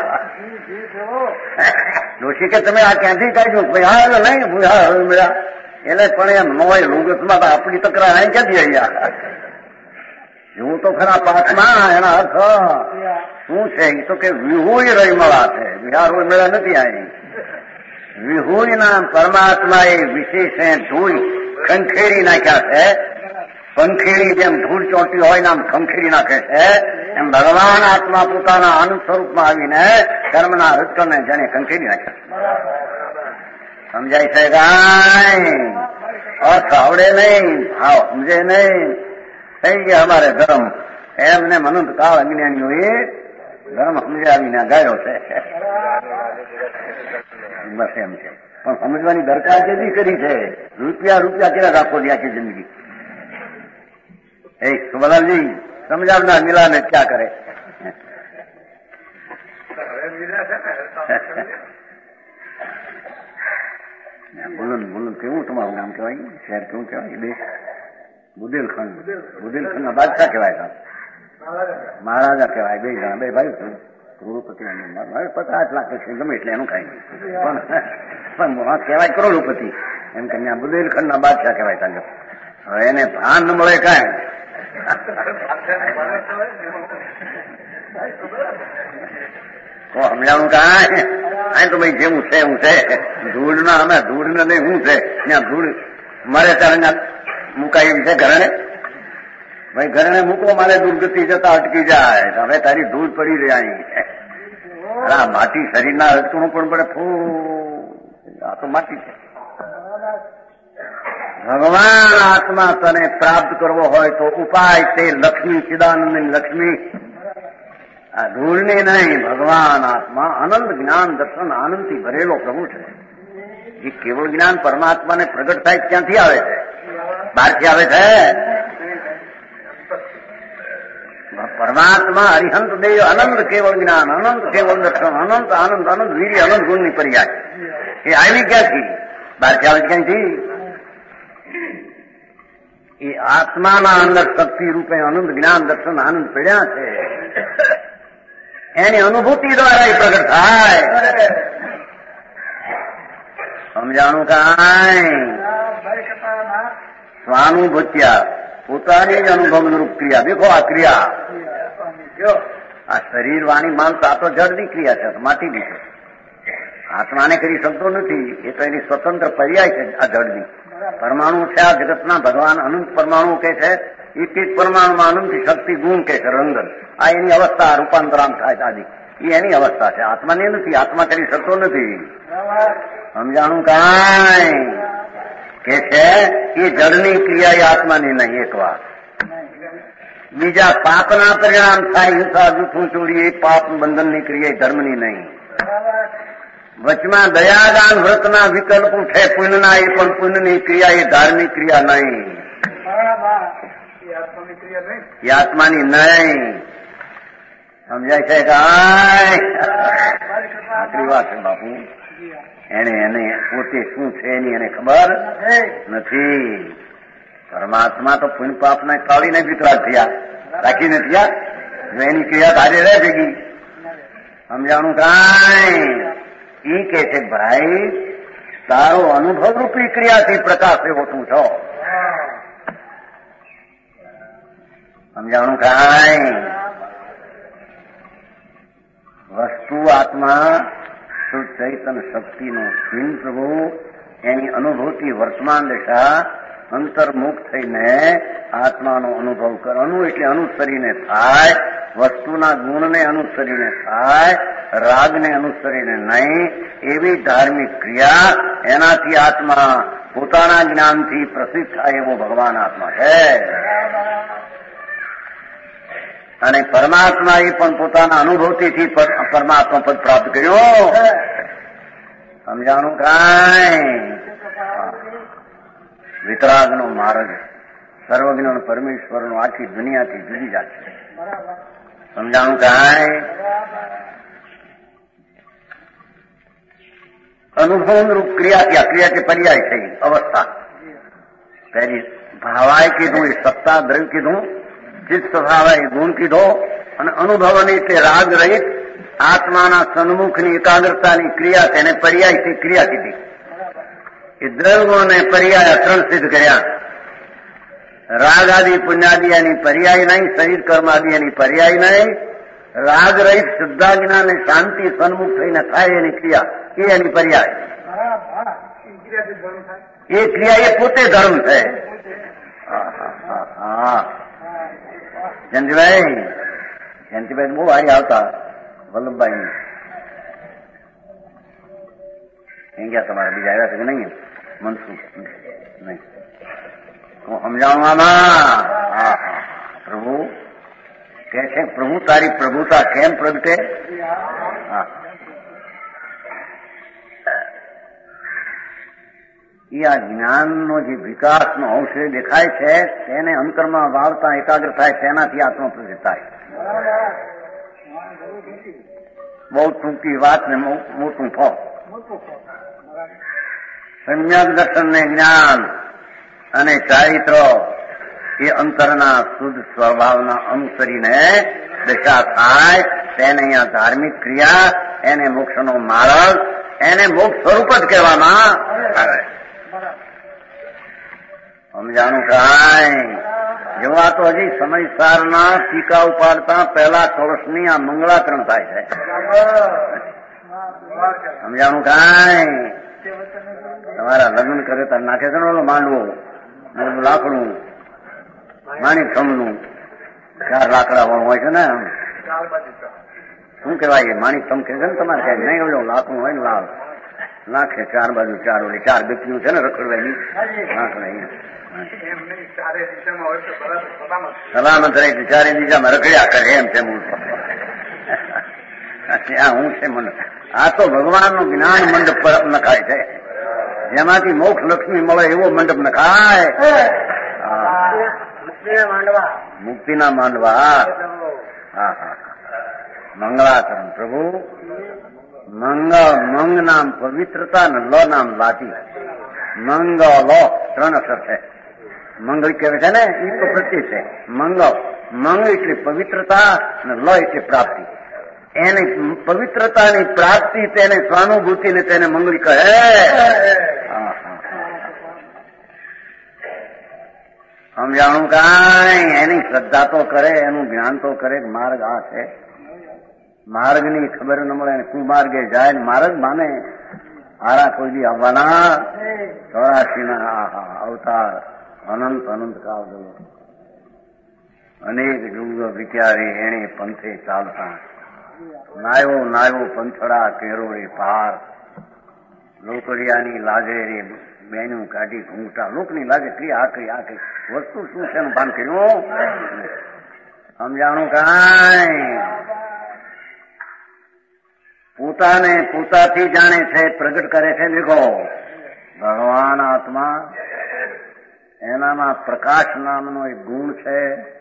દોષી કે તમે આ ક્યાંથી કાઢ્યું ભાઈ હા નહીં હા હવે મળ્યા એટલે પણ એમ ન હોય લોકસમાં તો આપણી તકરાર અહીં ક્યાંથી આવ્યા જોવું તો ખરા પાઠમાં એના અર્થ શું છે એ તો કે વિહુય રહીમળા છે વિહાર હોય મળ્યા નથી અહીં. વિહુના પરમાત્મા એ વિશેષ ધૂળ ખંખેરી નાખ્યા છે. પંખેરી જેમ ધૂળ ચોંટી હોય ને આમ ખંખેરી નાખે છે એમ ભગવાન આત્મા પોતાના અનંત સ્વરૂપમાં આવીને કર્મના રજકણને જેને ખંખેરી નાખ્યા. સમજાય છે કાંઈ? અર્થ આવડે નહીં, ભાવ સમજે નહીં, થઈ ગયા અમારે ધર્મ. એમને અનંત કાળ અજ્ઞાનીઓએ ધર્મ સમજાવીને ગાયો છે. બસ એમ છે પણ સમજવાની દરકાર કેવી કરી છે? રૂપિયા રૂપિયા કેવા રાખો છે આખી જિંદગી? એ સુબલાલજી સમજાવનાર મિલાને ક્યાં કરે? બુલંદ બુલંદ કેવું તમારું નામ કહેવાય? શહેર કેવું કહેવાય? દેશ બુદેલખંડ. બુદેલખંડ ના બાદશાહ કહેવાય. મહારાજા કહેવાય. બે જણા બે ભાઈ કરોડપતિ પચાસ લાખ છે ગમે એટલે એનું કઈ નહીં પણ કહેવાય કરોડપતિ એમ કે બુદેલખંડ ના બાદશાહ કહેવાય. તાંગે હવે એને ભાન ન મળે કાંઈ. તો સમજાવું કાંઈ આ તો ભાઈ જેવું છે એવું છે. ધૂળ ના અમે ધૂળ ને નહીં શું છે ત્યાં ધૂળ મરે ત્યારે મુકાય એમ છે ઘરે ભાઈ ઘરને મૂકો મારે દુર્ગતિ જતા અટકી જાય હવે તારી ધૂળ પડી રહ્યા આ માટી શરીરના અટકણું પણ પડે ફૂ આ તો માટી છે. ભગવાન આત્મા તને પ્રાપ્ત કરવો હોય તો ઉપાય તે લક્ષ્મી ચિદાનંદ લક્ષ્મી આ ધૂળની નહીં. ભગવાન આત્મા આનંદ જ્ઞાન દર્શન આનંદથી ભરેલો પ્રભુ છે. જે કેવળ જ્ઞાન પરમાત્માને પ્રગટ થાય ક્યાંથી આવે છે? બહારથી આવે છે? પરમાત્મા હરિહંત દેવ અનંત કેવળ જ્ઞાન અનંત કેવળ દર્શન અનંત આનંદ અનંત વીર્ય અનંત ગુણની પર્યાય એ આવી ક્યાંથી? બહારથી આવે ક્યાંથી? એ આત્માના અંદર શક્તિ રૂપે અનંત જ્ઞાન દર્શન આનંદ પડ્યા છે. એની અનુભૂતિ દ્વારા એ પ્રગટ થાય. સમજાણું કાંઈ? સ્વાનુભૂત્યા પોતાની જ અનુભવરૂપ ક્રિયા. દેખો આ ક્રિયા આ શરીર વાણી માનસ આ તો જડની ક્રિયા છે, માટીની છે. આત્માને કરી શકતો નથી. એ તો એની સ્વતંત્ર પર્યાય છે. આ જડની પરમાણુ છે. આ જગતના ભગવાન અનંત પરમાણુ કે છે. એક એક પરમાણુમાં અનંત શક્તિ ગુણ કે છે રંગન. આ એની અવસ્થા રૂપાંતરામ થાય આદિ એ એની અવસ્થા છે. આત્માની નથી. આત્મા કરી શકતો નથી. સમજાણું કાંઈ? કે છે એ જળની ક્રિયા એ આત્માની નહીં. એક વાત બીજા પાપના પરિણામ થાય હિંસા જૂઠું ચોરી એ પાપ બંધનની ક્રિયા ધર્મની નહીં. વચમાં દયાદાન વ્રતના વિકલ્પ છે પુણ્યના એ પણ પુણ્યની ક્રિયા એ ધાર્મિક ક્રિયા નહીં. એ આત્માની નહીં. સમજાય છે કાંઈ? આટલી વાત છે બાપુ. એને એને પોતે શું છે એની એને ખબર નથી. પરમાત્મા તો પુણ્ય પાપને કાઢીને વિતરાગ થયા, રાખીને થયા. જો એની ક્રિયા તારે રહે ભેગી. સમજાણું કાંઈ? ઈ કે છે ભાઈ તારો અનુભવ રૂપી ક્રિયાથી પ્રકાશ એવો તું છો. સમજાણું કાંઈ? વસ્તુ આત્મા શુદ્ધ ચૈતન શક્તિનો સ્વિન પ્રભુ એની અનુભૂતિ વર્તમાન દશા અંતર્મુખ થઈને આત્માનો અનુભવ કરવાનું એટલે અનુસરીને થાય. વસ્તુના ગુણને અનુસરીને થાય, રાગને અનુસરીને નહીં. એવી ધાર્મિક ક્રિયા એનાથી આત્મા પોતાના જ્ઞાનથી પ્રસિદ્ધ થાય એવો ભગવાન આત્મા છે. અને પરમાત્મા એ પણ પોતાના અનુભૂતિથી પરમાત્મા પદ પ્રાપ્ત કર્યો. સમજાણું કાંઈ? વિતરાગનો માર્ગ સર્વજ્ઞ પરમેશ્વરનો આખી દુનિયાથી જુદી જાત છે. સમજાણું કાંઈ? અનુભવરૂપ ક્રિયા ત્યાં ક્રિયા કે પર્યાય છે અવસ્થા. પહેલી ભાવાય કીધું એ સત્તા દ્રવ્ય કીધું, ચિત્ત સ્વભાવ એ ગુણ કીધો, અને અનુભવની એટલે રાગ રહિત આત્માના સન્મુખની એકાગ્રતાની ક્રિયા તેને પર્યાયથી ક્રિયા કીધી. એ દ્રવ્યોને પર્યાય ત્રણ સિદ્ધ કર્યા. રાગ આદિ પુણ્યાદિની પર્યાય નહીં, શરીર કર્મ આદિ એની પર્યાય નહીં. રાગ રહિત શુદ્ધાજ્ઞા અને શાંતિ સન્મુખ થઈને થાય એની ક્રિયા એ એની પર્યાય. એ ક્રિયા એ પોતે ધર્મ છે. હા જયંતિભાઈ જયંતિભાઈ બહુ હારી આવતા વલ્લભભાઈ એ ગયા તમારા બીજા આવ્યા છે કે નહીં? મનસુખ નહીં. હું સમજાવું આમાં. હા હા પ્રભુ કે છે પ્રભુ તારી પ્રભુતા કેમ પ્રગટે? હા એ આ જ્ઞાનનો જે વિકાસનો અંશ દેખાય છે તેને અંતરમાં વાવતા એકાગ્ર થાય તેનાથી આત્મા પ્રગટ થાય. બહુ ટૂંકી વાત ને મોટું ફળ. સમ્યક દર્શન ને જ્ઞાન અને ચારિત્ર એ અંતરના શુદ્ધ સ્વભાવના અનુસરીને દશા થાય તેને અહીંયા ધાર્મિક ક્રિયા, એને મોક્ષનો માર્ગ, એને મોક્ષ સ્વરૂપ જ કહેવામાં આવે. સમજાણું કાંઈ? જેવા તો હજી સમયસારના ટીકા ઉપાડતા પહેલા કળશની આ મંગળાચરણ થાય છે. સમજાણું કાંઈ? તમારા લગ્ન કરે તો નાખે છે ને માંડવો લાકડું માણી થમનું ચાર લાકડા વાળું હોય છે ને, શું કેવાય માણી થમ કે છે ને તમારે ક્યાંક નહીં ઓલો લાકડું હોય ને લાલ નાખે ચાર બાજુ ચાર ઓલી ચાર બેકરીઓ છે ને રખડવાની નાખડે સલામત રહી ચારે દિશામાં રખડ્યા કરે એમ છે મૂળ ત્યાં હું છે મંડપ. આ તો ભગવાનનું જ્ઞાન મંડપ નખાય છે, જેમાંથી મોક્ષ લક્ષ્મી મળે એવો મંડપ નખાય. મુક્તિના માંડવા. હા હા મંગળાચરણ પ્રભુ. મંગળ મંગ નામ પવિત્રતા ને લ નામ લાતી. મંગળ ત્રણ અક્ષર છે. મંગળ કહેવાય છે ને એ તો પ્રત્યે છે. મંગળ મંગ એટલે પવિત્રતા અને લ એટલે પ્રાપ્તિ. એની પવિત્રતાની પ્રાપ્તિ તેને સ્વાનુભૂતિ ને તેને મંગળ કહે. સમજાણું કાંઈ એની શ્રદ્ધા તો કરે, એનું જ્ઞાન તો કરે. માર્ગ આ છે, માર્ગની ખબર ન મળે ને કુમાર્ગે જાય ને માર્ગ માને. હારા કોઈ દી આવવાના ચોરાશી ના આહા અવતાર અનંત અનંત કાળ ગયો. અનેક યુગો વિચારી એને પંથે ચાલતા નાયો નાયો પંથડા કેરોડે પાર. લોકડિયાની લાગે રે બેનું કાઢી ઘૂંઘટા. લોકની લાગે કઈ આ કઈ આ કઈ વસ્તુ શું છે એનું ભાન કર્યું. સમજાણું કાંઈ પોતાને પોતાથી જાણે છે, પ્રગટ કરે છે. દેખો ભગવાન આત્મા, એનામાં પ્રકાશ નામનો એક ગુણ છે.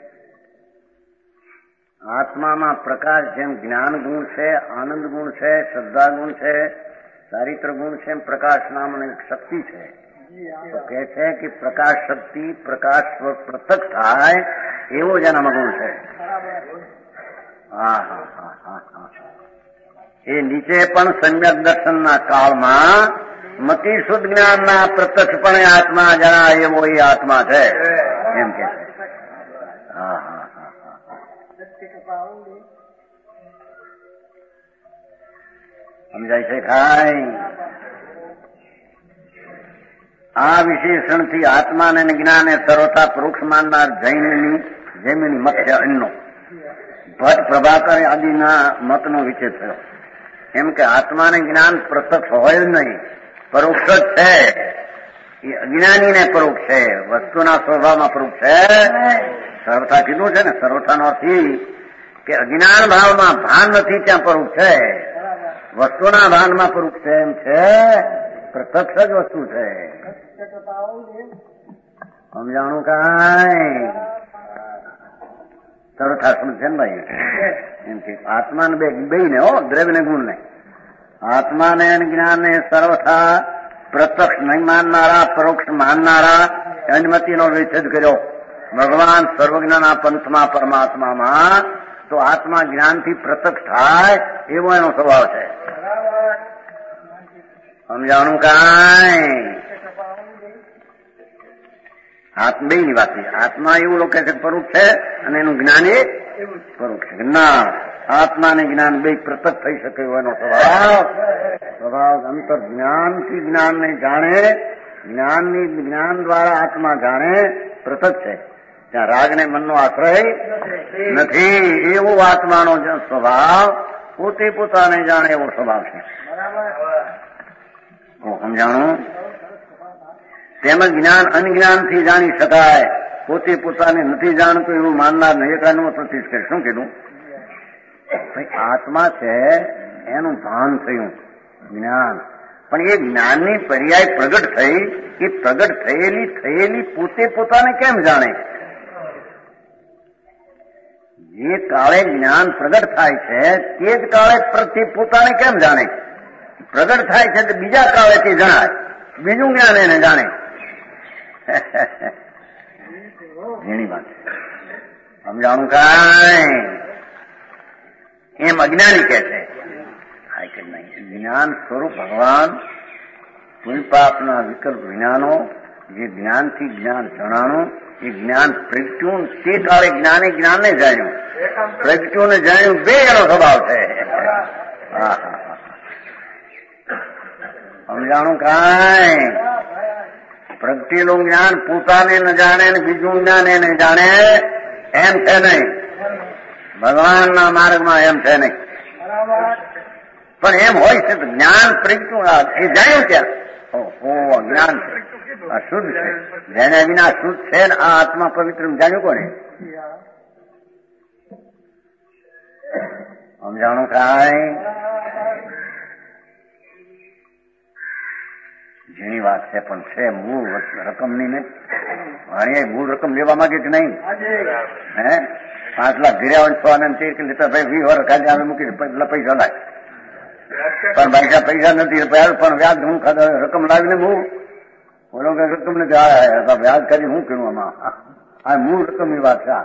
આત્મામાં પ્રકાશ જેમ જ્ઞાન ગુણ છે, આનંદ ગુણ છે, શ્રદ્ધા ગુણ છે, ચારિત્ર ગુણ છે, એમ પ્રકાશ નામની એક શક્તિ છે. તો કે છે કે પ્રકાશ શક્તિ પ્રકાશ પૃથક થાય એવો જ એનામાં ગુણ છે. હા હા હા હા હા એ નીચે પણ સમ્યક દર્શનના કાળમાં મતિ શુદ્ધ જ્ઞાનના પ્રત્યક્ષપણે આત્મા જણા એવો એ આત્મા છે એમ કે છે. હા હા હા સમજાય છે ખાઈ. આ વિશેષણથી આત્માને જ્ઞાને સર્વથા પરોક્ષ માનનાર જૈનની જૈનની મત છે અન્નો. ભટ્ટ પ્રભાકર આદિના મતનો વિચેદ થયો. એમ કે આત્માને જ્ઞાન પ્રત્યક્ષ હોય જ નહીં, પરોક્ષ જ છે. એ અજ્ઞાનીને પરોક્ષ છે, વસ્તુના સ્વભાવમાં પરોક્ષ છે. સર્વથા કીધું છે ને, સર્વથાનો અર્થ કે અજ્ઞાન ભાવમાં ભાન નથી ત્યાં પરોક્ષ છે, વસ્તુના ભાનમાં પરોક્ષ છે. એમ છે પ્રત્યક્ષ જ વસ્તુ છે. સમજાણું કાંઈ સર્વથા સમજ છે ને ભાઈ. એમ કે આત્માને બે બે ને હો દ્રવ્ય ને ગુણ ને આત્માને જ્ઞાનને સર્વથા પ્રત્યક્ષ નહીં માનનારા પરોક્ષ માનનારા અનુમતિનો વિચ્છેદ કર્યો. ભગવાન સર્વજ્ઞના પંથમાં પરમાત્મામાં તો આત્મા જ્ઞાનથી પ્રત્યક્ષ થાય એવો એનો સ્વભાવ છે. સમજાણું કાંઈ આત્મા ની વાત છે. આત્મા એવું લોકો છે પરોક્ષ છે અને એનું જ્ઞાન એ પરોક્ષ છે. ના આત્માને જ્ઞાન બે પ્રત્યક્ષ થઈ શકે એવો એનો સ્વભાવ સ્વભાવ અંતર જ્ઞાનથી જ્ઞાનને જાણે, જ્ઞાનની જ્ઞાન દ્વારા આત્મા જાણે પ્રત્યક્ષ છે. ત્યાં રાગને મનનો આશ્રય નથી. એવો આત્માનો સ્વભાવ પોતે પોતાને જાણે એવો સ્વભાવ છે. સમજાણું. તેમજ જ્ઞાન અનજ્ઞાનથી જાણી શકાય, પોતે પોતાને નથી જાણતું એવું માનનાર નહીં. એકાનું પ્રતિષ્ઠ કરે. શું કીધું? આત્મા છે એનું ભાન થયું જ્ઞાન, પણ એ જ્ઞાનની પર્યાય પ્રગટ થઈ. એ પ્રગટ થયેલી થયેલી પોતે પોતાને કેમ જાણે? જે કાળે જ્ઞાન પ્રગટ થાય છે તે જ કાળે પ્રતિ પોતાને કેમ જાણે? પ્રગટ થાય છે તો બીજા કાળેથી જણાય, બીજું જ્ઞાન એને જાણે. ઘણી વાત સમજાણું કાંઈ. એમ અજ્ઞાની કે છે. જ્ઞાન સ્વરૂપ ભગવાન પુણ્ય પાપના વિકલ્પ જ્ઞાનો જે જ્ઞાનથી જ્ઞાન જણાણું એ જ્ઞાન પ્રગટ્યું. તે કાળે જ્ઞાને જ્ઞાનને જાણ્યું, પ્રગટ્યું ને જાણ્યું, બે એનો સ્વભાવ છે. હા હા સમજાણું કાંઈ. પ્રગટેલું જ્ઞાન પોતાને ન જાણે ને બીજું જ્ઞાન એને જાણે એમ છે નહીં. ભગવાનના માર્ગમાં એમ છે નહીં. પણ એમ હોય છે તો જ્ઞાન પ્રગટ્યું એ જાણ્યું ક્યાં? ઓહો જ્ઞાન છે, આ શુદ્ધ છે. જેને વિના શુદ્ધ છે ને આ આત્મા પવિત્ર જાણ્યું કોને? સમજાણું કાંઈ? જેની વાત છે પણ છે મૂળ રકમની ને વાણીએ મૂળ રકમ લેવા માંગે કે નહીં? હે પાંચ લાખ ગિર્યાવન છ ને તેર કે લેતા ભાઈ વી વર્ષ કાઢી આવે મૂકી પૈસા લાય પણ પૈસા પૈસા નથી પણ વ્યાજ હું ખાધા રકમ લાવીને હું બોલો કે રકમ ને વ્યાજ કરી હું કરું આમાં આ મૂળ રકમ ની વાત છે.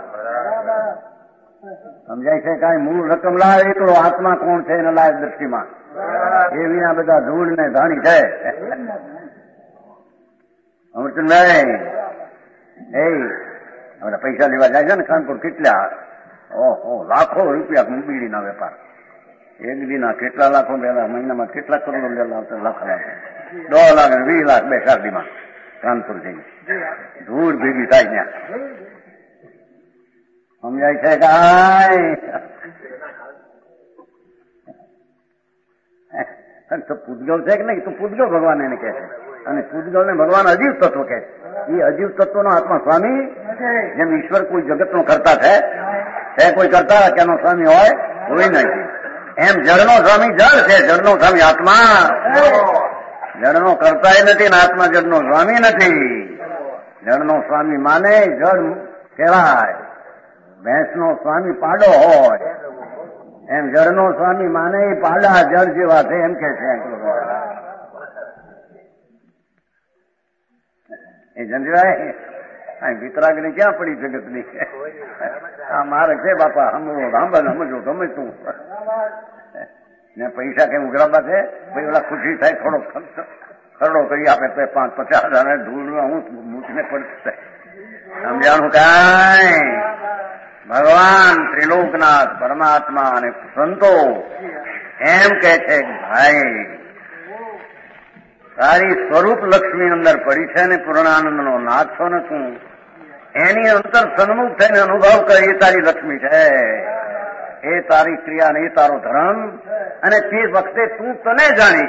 સમજાય છે કાંઈ? મૂળ રકમ લાવે એકલો આત્મા કોણ છે એને લાવે દ્રષ્ટિમાં એ વિના બધા ધૂળ ને ધાણી છે. અમૃતભાઈ એ હવે પૈસા લેવા જાય છે ને કાનપુર કેટલા ઓહો લાખો રૂપિયા બીડીના વેપાર એક દીના કેટલા લાખો પેલા મહિનામાં કેટલા કરોડો લાખ લાખ દોઢ લાખ વીસ લાખ બે શાદીમાં કાનપુર જઈને ધૂળ ભેગી થાય ત્યાં. સમજાય છે કાંઈ? તો પૂતગલ છે કે નહીં? તો પૂતગલ ભગવાન એને કહે છે અને પૂતગલ ને ભગવાન અજીવ તત્વ કહે છે. એ અજીવ તત્વનો આત્મા સ્વામી જેમ ઈશ્વર કોઈ જગતનો કરતા છે તે કોઈ કરતા કે એનો સ્વામી હોય કોઈ નથી. એમ જળનો સ્વામી જળ છે, જળનો સ્વામી આત્મા જળનો કરતા નથી ને આત્મા જળનો સ્વામી નથી. જળનો સ્વામી માને જળ કહેવાય, ભેંસનો સ્વામી પાડો હોય એમ જળનો સ્વામી માને પાડા જળ જેવા છે એમ કે છે. એ જંજરાય વિતરાગની ક્યાં પડી જગતની? આ મારે છે બાપા હમણો રાંબા સમજો સમજતું ને પૈસા કઈ ઉઘરાબા છે ભાઈ ઓલા ખુશી થાય થોડો ખરડો કરી આપે તો પાંચ પચાસ હજાર ધૂળમાં હું મૂકને પડશે. સમજાણું કાંઈ? ભગવાન ત્રિલોકનાથ પરમાત્મા અને સંતો એમ કે છે ભાઈ તારી સ્વરૂપ લક્ષ્મી અંદર પડી છે ને પૂર્ણાનંદ નો નાથ છો ને તું એની અંતર સન્મુખ થઈને અનુભવ કરી એ તારી લક્ષ્મી છે, એ તારી ક્રિયા ને એ તારો ધર્મ. અને તે વખતે તું તને જાણી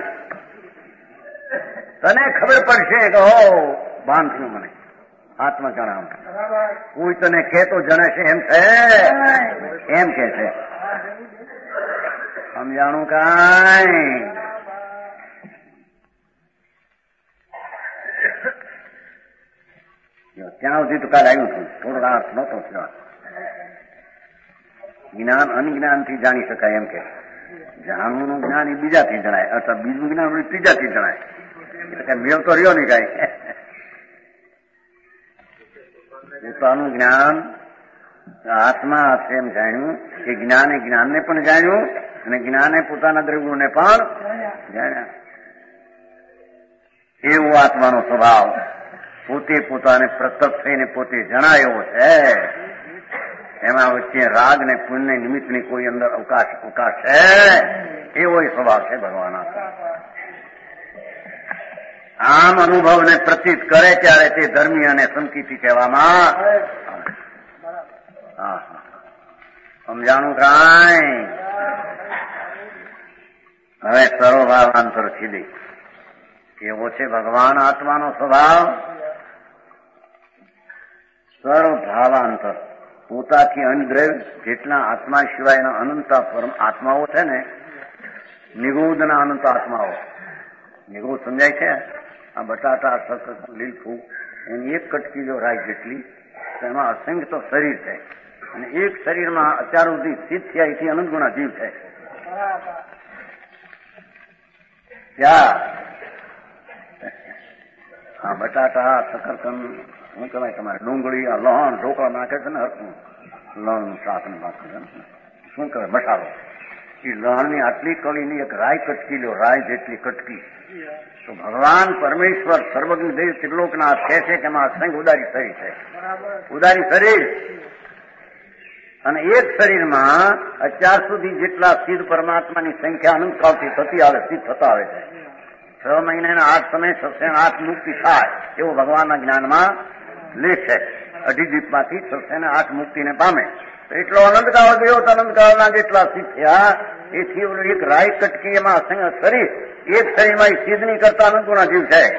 તને ખબર પડશે કે હો ભાન થયું મને આત્મા જણાવ કોઈ તને કે તો જણે છે એમ છે એમ કે છે. સમજાણું કાંઈ? ત્યાં સુધી તો કાલ આવ્યું હતું થોડો અર્થ નહોતો થયો. જ્ઞાન અનજ્ઞાનથી જાણી શકાય એમ કે જાણવું જ્ઞાન એ બીજાથી જણાય અથવા બીજું જ્ઞાન ત્રીજાથી જણાય એટલે મેળ તો રહ્યો નહીં કાંઈ. પોતાનું જ્ઞાન આત્મા છે એમ જાણ્યું એ જ્ઞાને જ્ઞાનને પણ જાણ્યું અને જ્ઞાને પોતાના દ્રવ્યોને પણ જાણ્યા. એવો આત્માનો સ્વભાવ પોતે પોતાને પ્રત્યક્ષ થઈને પોતે જણાયો છે. એમાં વચ્ચે રાગ ને પુણ્ય નિમિત્તની કોઈ અંદર અવકાશ અવકાશ છે એવો સ્વભાવ છે ભગવાન. આમ અનુભવને પ્રતીત કરે ત્યારે તે ધર્મી અને સંકિતી કહેવામાં. સમજાણું કાંઈ? હવે સર્વભાવાંતર ખીલી કેવો છે ભગવાન આત્માનો સ્વભાવ? સર્વભાવાંતર પોતાથી અનદ્રવ્ય જેટલા આત્મા સિવાયના અનંત આત્માઓ છે ને નિગોદના અનંત આત્માઓ. નિગોદ સમજાય છે? આ બટાટા સતત લીલફું એની એક કટકી જો રાય જેટલી એમાં અસંખ્ય તો શરીર છે અને એક શરીરમાં અત્યાર સુધી સ્થિત થયા એથી અનંત ગુણા જીવ છે. ત્યાં આ બટાટા સકરકંદ શું કહેવાય તમારે ડુંગળી આ લણ ઢોકળા નાખે છે ને હરકું લણ શાક ને નાખે છે શું કહેવાય મસાલો એ લણની આટલી કળીની એક રાય કટકી લો રાય જેટલી કટકી તો ભગવાન પરમેશ્વર સર્વજ્ઞ દેવ ત્રિલોકનાથ કહે છે કે એમાં અસંખ્ય ઉદારી શરીર છે. ઉદારી શરીર અને એક શરીરમાં અત્યાર સુધી જેટલા સિદ્ધ પરમાત્માની સંખ્યા અનંત કાળથી થતી આવે સિદ્ધ થતા આવે છે છ મહિનાના આઠ સમય છસો આઠ મુક્તિ થાય એવું ભગવાનના જ્ઞાનમાં લે છે. અઢી દીપમાંથી છસો ને આઠ મુક્તિને પામે. તો એટલો અનંતકાળ ગયો તો અનંતકાળના જેટલા સિદ્ધ થયા એથી એક રાય કટકી એમાં અસંગ શરીર એક શરીરમાં સિદ્ધની કરતા અનંતોના જીવ છે.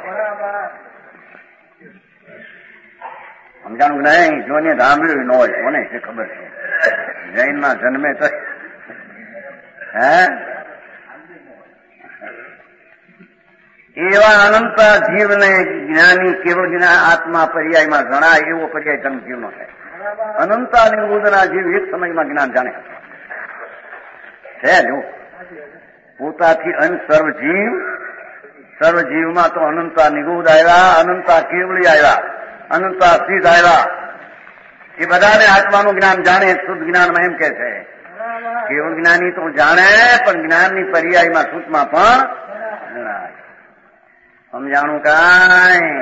સમજાણું નહીં? જોને સાંભળ્યું ન હોય કોને છે ખબર છે? જૈનમાં જન્મે તો હે એવા અનંત જીવને જ્ઞાની કેવળ જ્ઞાન આત્મા પર્યાયમાં જણાય એવો પર્યાય જન્મ જીવનો છે. અનંતા નિર્બુદ્ધના જીવ એક સમયમાં જ્ઞાન જાણે છે. જો પોતાથી અન સર્વ જીવ સર્વ જીવમાં તો અનંતા નિગુદ આવ્યા, અનંતા કેવળી આવ્યા, અનંતા સિદ્ધ આવ્યા. એ બધાને આત્માનું જ્ઞાન જાણે શુદ્ધ જ્ઞાનમાં એમ કે છે. કેવળ જ્ઞાની તો જાણે પણ જ્ઞાનની પર્યાયમાં સૂતમાં પણ જણાય. સમજાણું કાંઈ?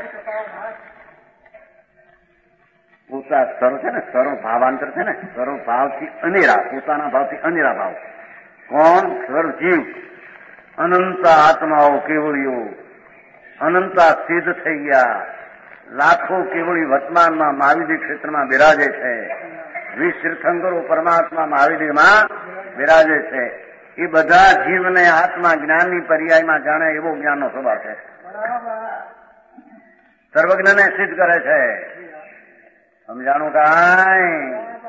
પોતા સર્વ છે ને, સર્વ ભાવાંતર છે ને, સર્વ ભાવથી અનેરા, પોતાના ભાવથી અનેરા ભાવ. કોણ? સર્વ જીવ અનંતા આત્માઓ કેવળીઓ અનંતા સિદ્ધ થઈ ગયા. લાખો કેવળી વર્તમાનમાં મહાવિદ્ય ક્ષેત્રમાં બિરાજે છે. વીસ તીર્થંકરો પરમાત્મા મહાવિદ્યમાં બિરાજે છે. એ બધા જીવને આત્મા જ્ઞાનની પર્યાયમાં જાણે એવો જ્ઞાનનો સ્વભાવ છે. સર્વજ્ઞને સિદ્ધ કરે છે. સમજાણું કાંઈ?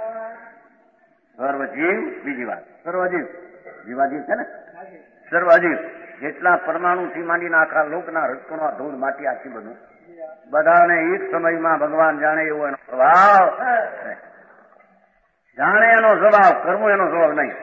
સર્વજીવ બીજી વાત, સર્વજીવ જીવાજીવ છે ને, સર્વજીવ જેટલા પરમાણુથી માંડીને આખા લોકના રજકણો ધૂળ માટી આખી બધું બધાને એક સમયમાં ભગવાન જાણે એવો એનો સ્વભાવ જાણે એનો સ્વભાવ, કરવું એનો સ્વભાવ નહીં.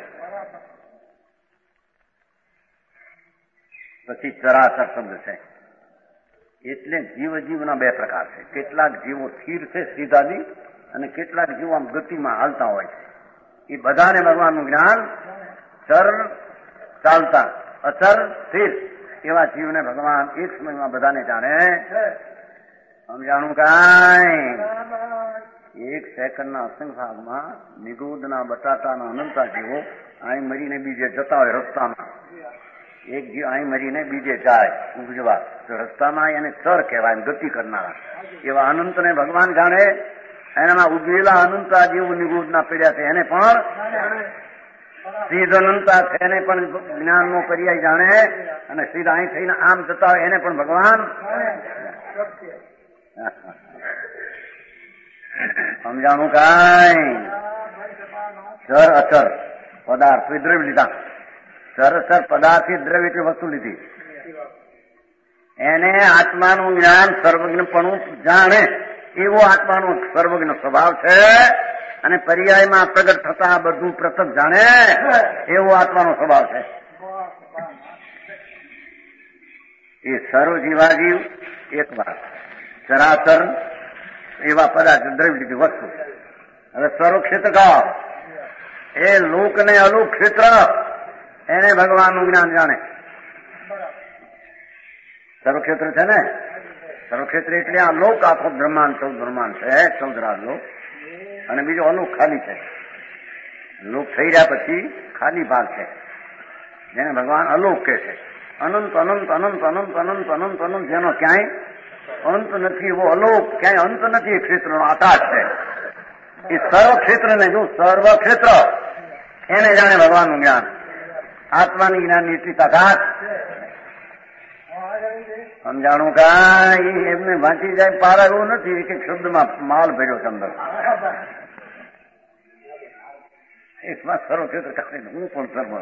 પછી ચરાચર શબ્દ છે એટલે જીવ જીવના બે પ્રકાર છે. કેટલાક જીવો સ્થિર છે સીધાજી અને કેટલાક જીવો આમ ગતિમાં હાલતા હોય છે. એ બધાને ભગવાનનું જ્ઞાન ચર ચાલતા અચર સ્થિર એવા જીવને ભગવાન એક સમયમાં બધાને જાણે. સમજાણું કાંઈ? એક સેકન્ડના અસંગ ભાગમાં નિગુદના બટાટાના અનંતા જીવો અહીં મરીને બીજે જતા હોય રસ્તામાં. એક જીવ અહીં મરીને બીજે જાય ઉગજવા તો રસ્તામાં એને ચર કહેવાય, ગતિ કરનારા. એવા અનંતને ભગવાન જાણે. એનામાં ઉગવેલા અનંતા જેવું નિગુદના પીડ્યા છે એને પણ સીધ અનંતા છે એને પણ જ્ઞાનનો પર્યાય જાણે. અને સીધા અહીં થઈને આમ જતા હોય એને પણ ભગવાન સમજાણું કાંઈ? ચર અચર પદાર્થ દ્રવ્ય લીધા. ચર અચર પદાર્થથી દ્રવ્ય એટલી વસ્તુ લીધી. એને આત્માનું જ્ઞાન સર્વજ્ઞપણું જાણે એવો આત્માનો સર્વજ્ઞ સ્વભાવ છે. અને પર્યાયમાં પ્રગટ થતા બધું પ્રતક જાણે એવો આત્માનો સ્વભાવ છે. એ સર્વ જીવાજીવ એક વાત, ચરાચર એવા પદાર્થ દ્રવ્ય લીધી વસ્તુ. હવે સર્વ ક્ષેત્ર કહો એ લોક ને અલોક ક્ષેત્ર એને ભગવાનનું જ્ઞાન જાણે. સર્વક્ષેત્ર છે ને, સર્વક્ષેત્ર એટલે આ લોક આખો બ્રહ્માંડ ચૌદ બ્રહ્માંડ છે, ચૌદ રાજ લોક. અને બીજો અલોક ખાલી છે. લોક થઈ રહ્યા પછી ખાલી ભાગ છે જેને ભગવાન અલોક કહે છે. અનંત અનંત અનંત અનંત અનંત અનંત અનંત જેનો ક્યાંય અંત નથી એવો અલોક, ક્યાંય અંત નથી એ ક્ષેત્રનો આકાશ છે. એ સર્વ ક્ષેત્રને જો સર્વ ક્ષેત્ર એને જાણે ભગવાનનું જ્ઞાન. આત્માની જ્ઞાનની એટલી તાકાત. સમજાણું કાંઈ? એમને વાંચી જાય પારા એવું નથી. એક એક શબ્દમાં માલ ભર્યો છે અંદર. એકમાં સર્વ ક્ષેત્ર કાઢીને હું પણ સર્વ.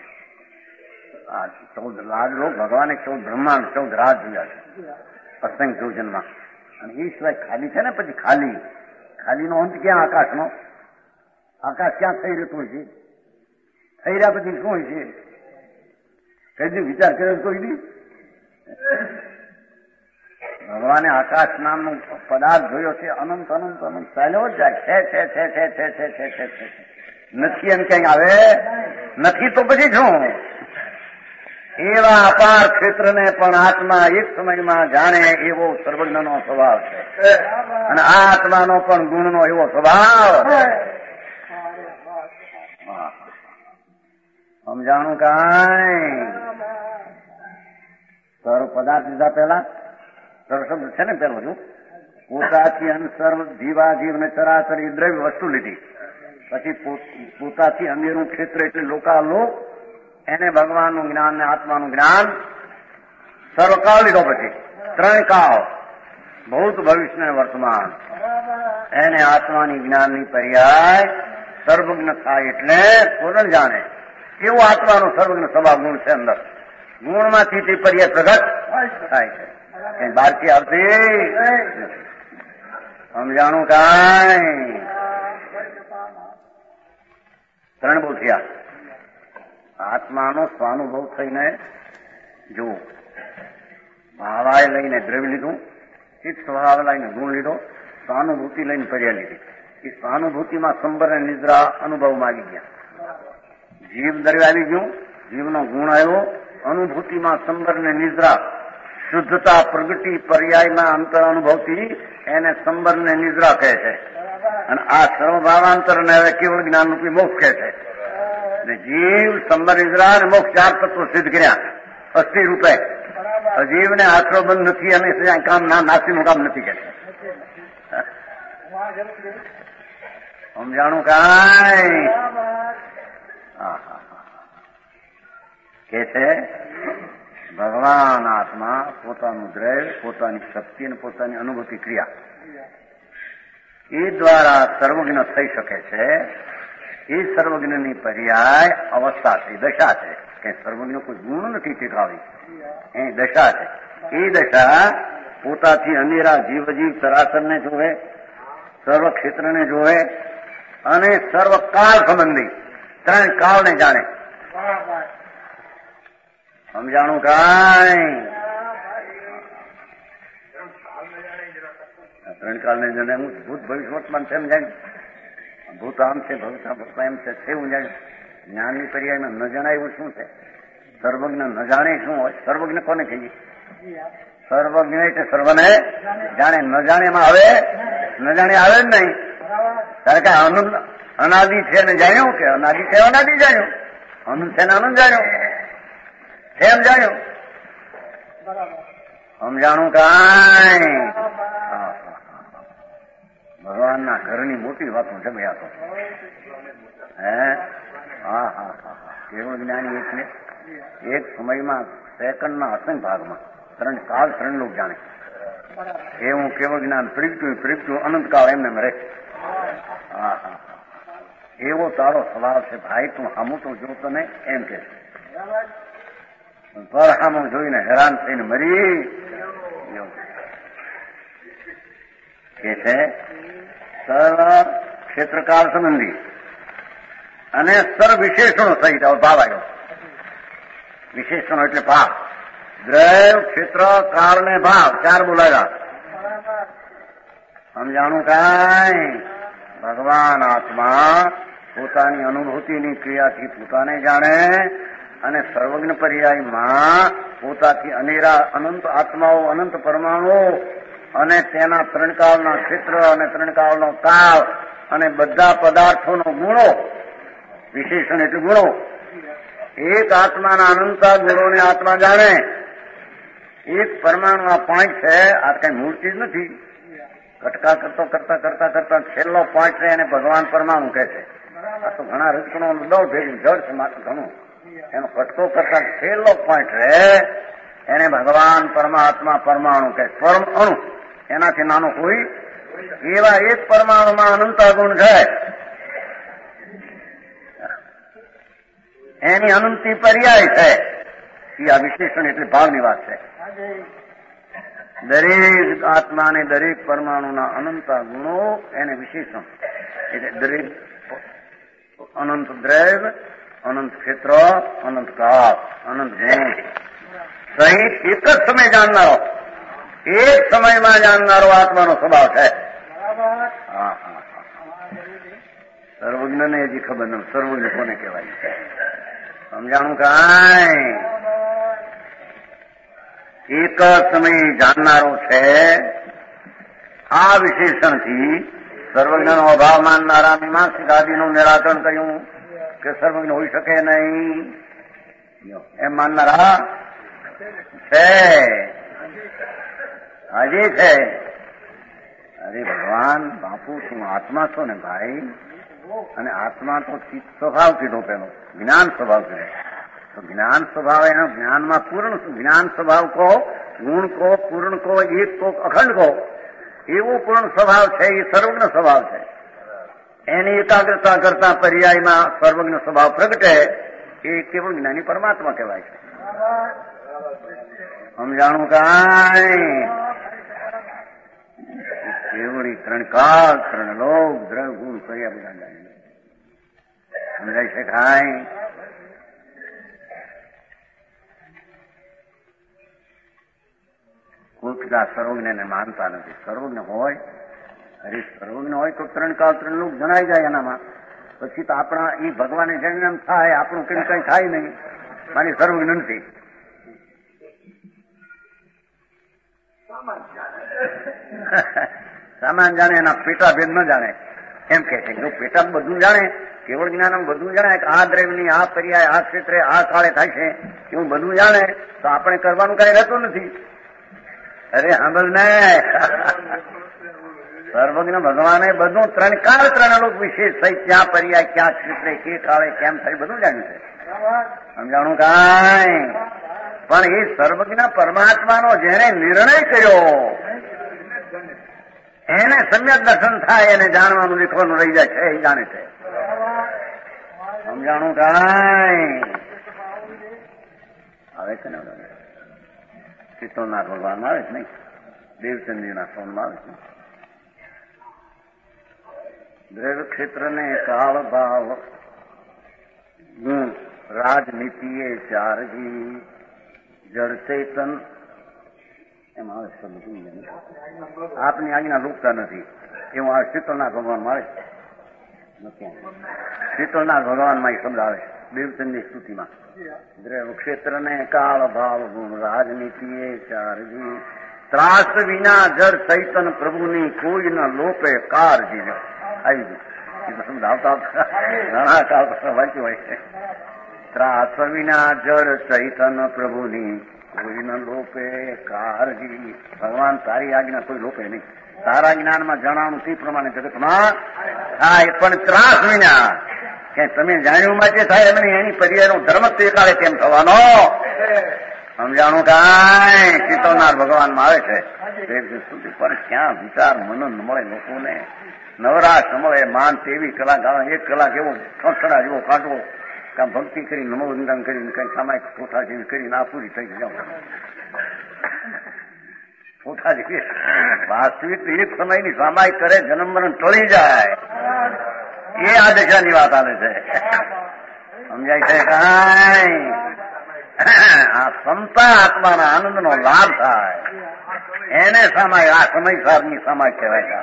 આ ચૌદ રાજ લોક ભગવાને ચૌદ બ્રહ્માંડ ચૌદ રાજ જોયા છે અસંખ્ય જોજનમાં. અને એ સિવાય ખાલી છે ને પછી ખાલી ખાલીનો અંત ક્યાં? આકાશનો. આકાશ ક્યાં થઈ રહેતું હોય છે? થઈ રહ્યા પછી શું હોય છે? કઈ દી વિચાર કર્યો કોઈ દી? ભગવાને આકાશ નામનો પદાર્થ જોયો છે. અનંત અનંત અનંત ચાલ્યો જ જાય છે છે છે છે છે છે છે છે છે નથી એમ ક્યાંય આવે નથી તો પછી શું? એવા અપાર ક્ષેત્રને પણ આત્મા એક સમયમાં જાણે એવો સર્વજ્ઞનો સ્વભાવ છે. અને આ આત્માનો પણ ગુણનો એવો સ્વભાવ. સમજાણું કાંઈ? સર્વ પદાર્થ લીધા પહેલા સર્વ શબ્દ છે ને પેલો જો પોતાથી અન સર્વ જીવા જીવ ને ચરાચરી દ્રવ્ય વસ્તુ લીધી, પછી પોતાથી અમીરનું ક્ષેત્ર એટલે લોકાલોક, એને ભગવાનનું જ્ઞાન ને આત્માનું જ્ઞાન સર્વકાળ લીધો, પછી ત્રણ કાળ ભૂત ભવિષ્ય ને વર્તમાન, એને આત્માની જ્ઞાનની પર્યાય સર્વજ્ઞ થાય એટલે પૂર્ણ જાણે કેવો આત્માનો સર્વજ્ઞ સ્વભાવ ગુણ છે અંદર, ગુણમાંથી તે પર્યાય પ્રગટ થાય છે, કઈ બહારથી આવતી સમજાણું કાંઈ. ત્રણ બહુ થયા. આત્માનો સ્વાનુભવ થઈને જુઓ, ભાવાય લઈને દ્રવ્ય લીધું, ચિત્ત સ્વભાવ લઈને ગુણ લીધો, સ્વાનુભૂતિ લઈને પર્યાય લીધી. એ સ્વાનુભૂતિમાં સંબર અને નિદ્રા અનુભવમાં આવી ગયા. જીવ દ્રવ્ય આવી ગયું, જીવનો ગુણ આવ્યો, અનુભૂતિમાં સંબર ને નિદ્રા શુદ્ધતા પ્રગતિ પર્યાયમાં અંતર અનુભવથી એને સંબર ને નિદ્રા કહે છે, અને આ સર્વભાવાંતર ને હવે કેવળ જ્ઞાન રૂપી મોક્ષ કહે છે. જીવ સંબર નિદ્રા અને મોક્ષ ચાર તત્વો સિદ્ધ કર્યા અસ્થિ રૂપે. જીવને આશરો બંધ નથી અને કામ ના નાસીનું કામ નથી કે સમજાણું કાંઈ. કે છે ભગવાન આત્મા પોતાનું દ્રવ્ય, પોતાની શક્તિ અને પોતાની અનુભૂતિ ક્રિયા એ દ્વારા સર્વજ્ઞ થઈ શકે છે. એ સર્વજ્ઞની પર્યાય અવસ્થા છે, દશા છે, કે સર્વજ્ઞ કોઈ ગુણ નથી ટીકાવી, એ દશા છે. એ દશા પોતાથી અનેરા જીવ જીવ ચરાચરને જોવે, સર્વ ક્ષેત્રને જોવે અને સર્વ કાળ સંબંધી ત્રણ કાળને જાણે. સમજાણું કાંઈ. ત્રણ કાળને જાણે. હું ભૂત ભવિષ્ય વર્તમાન છે એમ જાણ્યું, ભૂત આમ છે, ભવિષ્ય ભૂતમાં એમ છે એવું જાણ્યું. જ્ઞાનની પર્યાયમાં ન જણાય એવું શું છે? સર્વજ્ઞ ન જાણે શું હોય? સર્વજ્ઞ કોને કહીએ? સર્વજ્ઞ એટલે સર્વને જાણે. ન જાણે એમાં આવે, ન જાણે આવે જ નહીં. કારણ કે આનંદ અનાદિ છે ને જાણ્યું, કે અનાદિ છે અનાદિ જાણ્યું, આનંદ છે ને આનંદ જાણ્યો, એમ જાણ્યું. સમજાણું કાંઈ. ભગવાનના ઘરની મોટી વાતો જમ્યા તો હે. હા હા હા કેવળ જ્ઞાની એટલે એક સમયમાં સેકન્ડના અસંખ્ય ભાગમાં ત્રણ કાળ ત્રણ લોક જાણે. એવું કેવળ જ્ઞાન પ્રગટ્યું પ્રગટ્યું અનંતકાળ એમને રહે. હા હા એવો તારો સ્વભાવ છે ભાઈ, તું હામું તો જોતો ને એમ કે પર હામું જોઈને હેરાન થઈને મરી કે છે. સર્વ ક્ષેત્રકાળ સંબંધી અને સર્વ વિશેષણો સહિત ભાવ આવ્યો. વિશેષણો એટલે ભાવ, દ્રવ્ય, ક્ષેત્ર, કાળ ને ભાવ ચાર બોલાવ્યા. સમજાણું કાંઈ. ભગવાન આત્મા પોતાની અનુભૂતિની ક્રિયાથી પોતાને જાણે અને સર્વજ્ઞ પર્યાયમાં પોતાથી અનેરા અનંત આત્માઓ, અનંત પરમાણુઓ અને તેના ત્રણ કાળના ક્ષેત્ર અને ત્રણ કાળનો કાળ અને બધા પદાર્થોનો ગુણો, વિશેષણ એટલે ગુણો, એક આત્માના અનંત ગુણોને આત્મા જાણે. એક પરમાણુ આ પાંચ છે, આ કઈ મૂર્તિ જ નથી. કટકા કરતો કરતા કરતા કરતા છેલ્લો પાંચ છે એને ભગવાન પરમાણુ કહે છે. આ તો ઘણા રજકણો દળ ભેગું જળ છે માત્ર ઘણું, એનો કટકો કરતા છેલ્લો પોઈન્ટ રહે એને ભગવાન પરમાત્મા પરમાણુ કહે. પરમ અણુ એનાથી નાનો કોઈ. એવા એક પરમાણુમાં અનંત ગુણ છે, એની અનંતી પર્યાય છે. એ આ વિશેષણ એટલે ભાવની વાત છે. દરેક આત્માને દરેક પરમાણુના અનંત ગુણો એને વિશેષણ એટલે દરેક અનંત દ્રવ્ય, અનંત ક્ષેત્ર, અનંત કાળ, અનંત ગુણ સહિત એક જ સમય જાણનારો, એક સમયમાં જાણનારો આત્માનો સ્વભાવ છે. હા હા સર્વજ્ઞ ને હજી ખબર નથી સર્વજ્ઞ કોને કહેવાય. સમજાણું કાંઈ. એક સમય જાણનારો છે. આ વિશેષણથી સર્વજ્ઞનો અભાવ માનનારા મીમાંસિક આદિનું નિરાકરણ કર્યું કે સર્વજ્ઞ હોઈ શકે નહીં એમ માનનારા છે, હજી છે. અરે ભગવાન બાપુ તું આત્મા છો ને ભાઈ, અને આત્મા તો ચિત્ત સ્વભાવ કીધો પેલો, જ્ઞાન સ્વભાવ કીધો. તો જ્ઞાન સ્વભાવ એનો જ્ઞાનમાં પૂર્ણ જ્ઞાન સ્વભાવ કહો, ગુણ કહો, પૂર્ણ કહો, એક કહો, અખંડ કહો, એવો પૂર્ણ સ્વભાવ છે. એ સર્વજ્ઞ સ્વભાવ છે. એની એકાગ્રતા કરતા પર્યાયમાં સર્વજ્ઞ સ્વભાવ પ્રગટે એ કેવળ જ્ઞાની પરમાત્મા કહેવાય છે. સમજાણું કાંઈ? કેવળી ત્રણ કાળ, ત્રણ લોક, દ્રવ ગુણ કર્યા બધા જાણી સમજાય છે કાંઈ? કોઈ બધા સર્વજ્ઞને માનતા નથી. સર્વજ્ઞ હોય, અરે સર્વજ્ઞ હોય તો ત્રણ કાળ ત્રણ લોક જણાઈ જાય એનામાં. પછી તો આપણા એ ભગવાને જેમ એમ થાય, આપણું કઈ કઈ થાય નહીં. મારી સર્વજ્ઞ નથી. સામાન જાણે, એના પેટા ભેદ ન જાણે એમ કે છે. જો પેટા બધું જાણે, કેવળ જ્ઞાન બધું જાણે કે આ દ્રવ્યની આ પર્યાય આ ક્ષેત્રે આ કાળે થાય છે એવું બધું જાણે તો આપણે કરવાનું કઈ રહેતું નથી. અરે સાંભળ ને, સર્વજ્ઞ ભગવાને બધું ત્રણ કાળ ત્રણ લોક વિશેષ થઈ, ક્યાં પર્યાય ક્યાં ક્ષેત્રે કે કાળે કેમ થાય બધું જાણ્યું છે. સમજાણું કાંઈ? પણ એ સર્વજ્ઞ પરમાત્માનો જેને નિર્ણય કર્યો એને સમ્યક દર્શન થાય, એને જાણવાનું લીખવાનું રહી જાય છે, એ જાણે છે. સમજાણું કાંઈ? આવે છે ને ચિત્તોનાથ ભગવાન આવે છે નહીં, દેવચંદીના સોનમાં આવે છે. દ્રવ્ય ક્ષેત્રને કાળ ભાવ ગુણ રાજનીતિએ ચારજી જળ ચેતન એમ આવે શબ્દ આપની આજ્ઞા રૂકતા નથી એવું આવે. શીતળનાથ ભગવાનમાં આવે છે, શીતળનાથ ભગવાનમાં એ શબ્દ આવે છે દેવચંદની સ્તુતિમાં. દ્રવ્ય ક્ષેત્રને કાળ ભાવ ગુણ રાજનીતિએ ચારજી ત્રાસ વિના જળ ચૈતન પ્રભુની કોઈ ન લોપે કારજી. આવી ગયું શબ્દ આવતા ઘણા કાળ વાંચ્યું હોય છે. ત્રાસ વિના જળ ચૈતન પ્રભુની કોઈ ન લોપે કારજી. ભગવાન તારી આજ્ઞા કોઈ લોપે નહીં. તારા જ્ઞાનમાં જણાવવાનું તે પ્રમાણે જગતમાં થાય, પણ ત્રાસ વિના કે તમે જાણ્યું માટે થાય એમ નહીં. એની પર્યાયનો ધર્મ તે કાળે કેમ થવાનો? સમજાણું કાંઈ? ચિત્તોનાથ ભગવાનમાં આવે છે. પણ ક્યાં વિચાર મનન મળે લોકોને, નવરાશ મળે. માન તેવી કલાક એક કલાક એવો છોછડા જેવો કાઢવો, કામ ભક્તિ કરી નમો વંદન કરીને કઈ સામાયિક કોઠા જેવી કરીને આ પૂરી થઈ જાવ. કોઠા જેવી વાસ્તવિક એક સમયની સામાયિક કરે, જન્મ મરણ ટળી જાય, એ આ દશાની વાત આવે છે. સમજાય છે કાંઈ? આ ક્ષમતા આત્માના આનંદનો લાભ થાય એને સામાય, આ સમયસારની સમાય કહેવાય.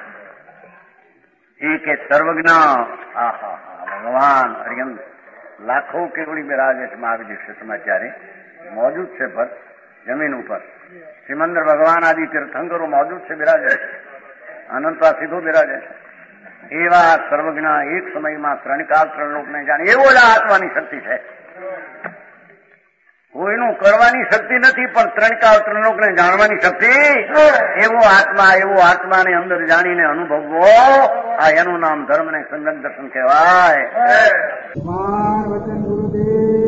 એ કે સર્વજ્ઞ આહા ભગવાન હરિયમ લાખો કેવડી બિરાજે છે મહાવીર સમાચારે મોજૂદ છે પર જમીન ઉપર. સિમંદર ભગવાન આદિ તીર્થંકરો મોજૂદ છે, બિરાજે છે. અનંતા સીધો બિરાજે છે. એવા સર્વજ્ઞ એક સમયમાં ત્રણ કાળ ત્રણ લોકને જાણે એવો જ આત્માની શક્તિ છે. કોઈનું કરવાની શક્તિ નથી, પણ ત્રણ કાળ ત્રણ લોકને જાણવાની શક્તિ. એવો આત્મા, એવો આત્માને અંદર જાણીને અનુભવવો, આ એનું નામ ધર્મ ને સંગત દર્શન કહેવાય. વચન ગુરુદેવ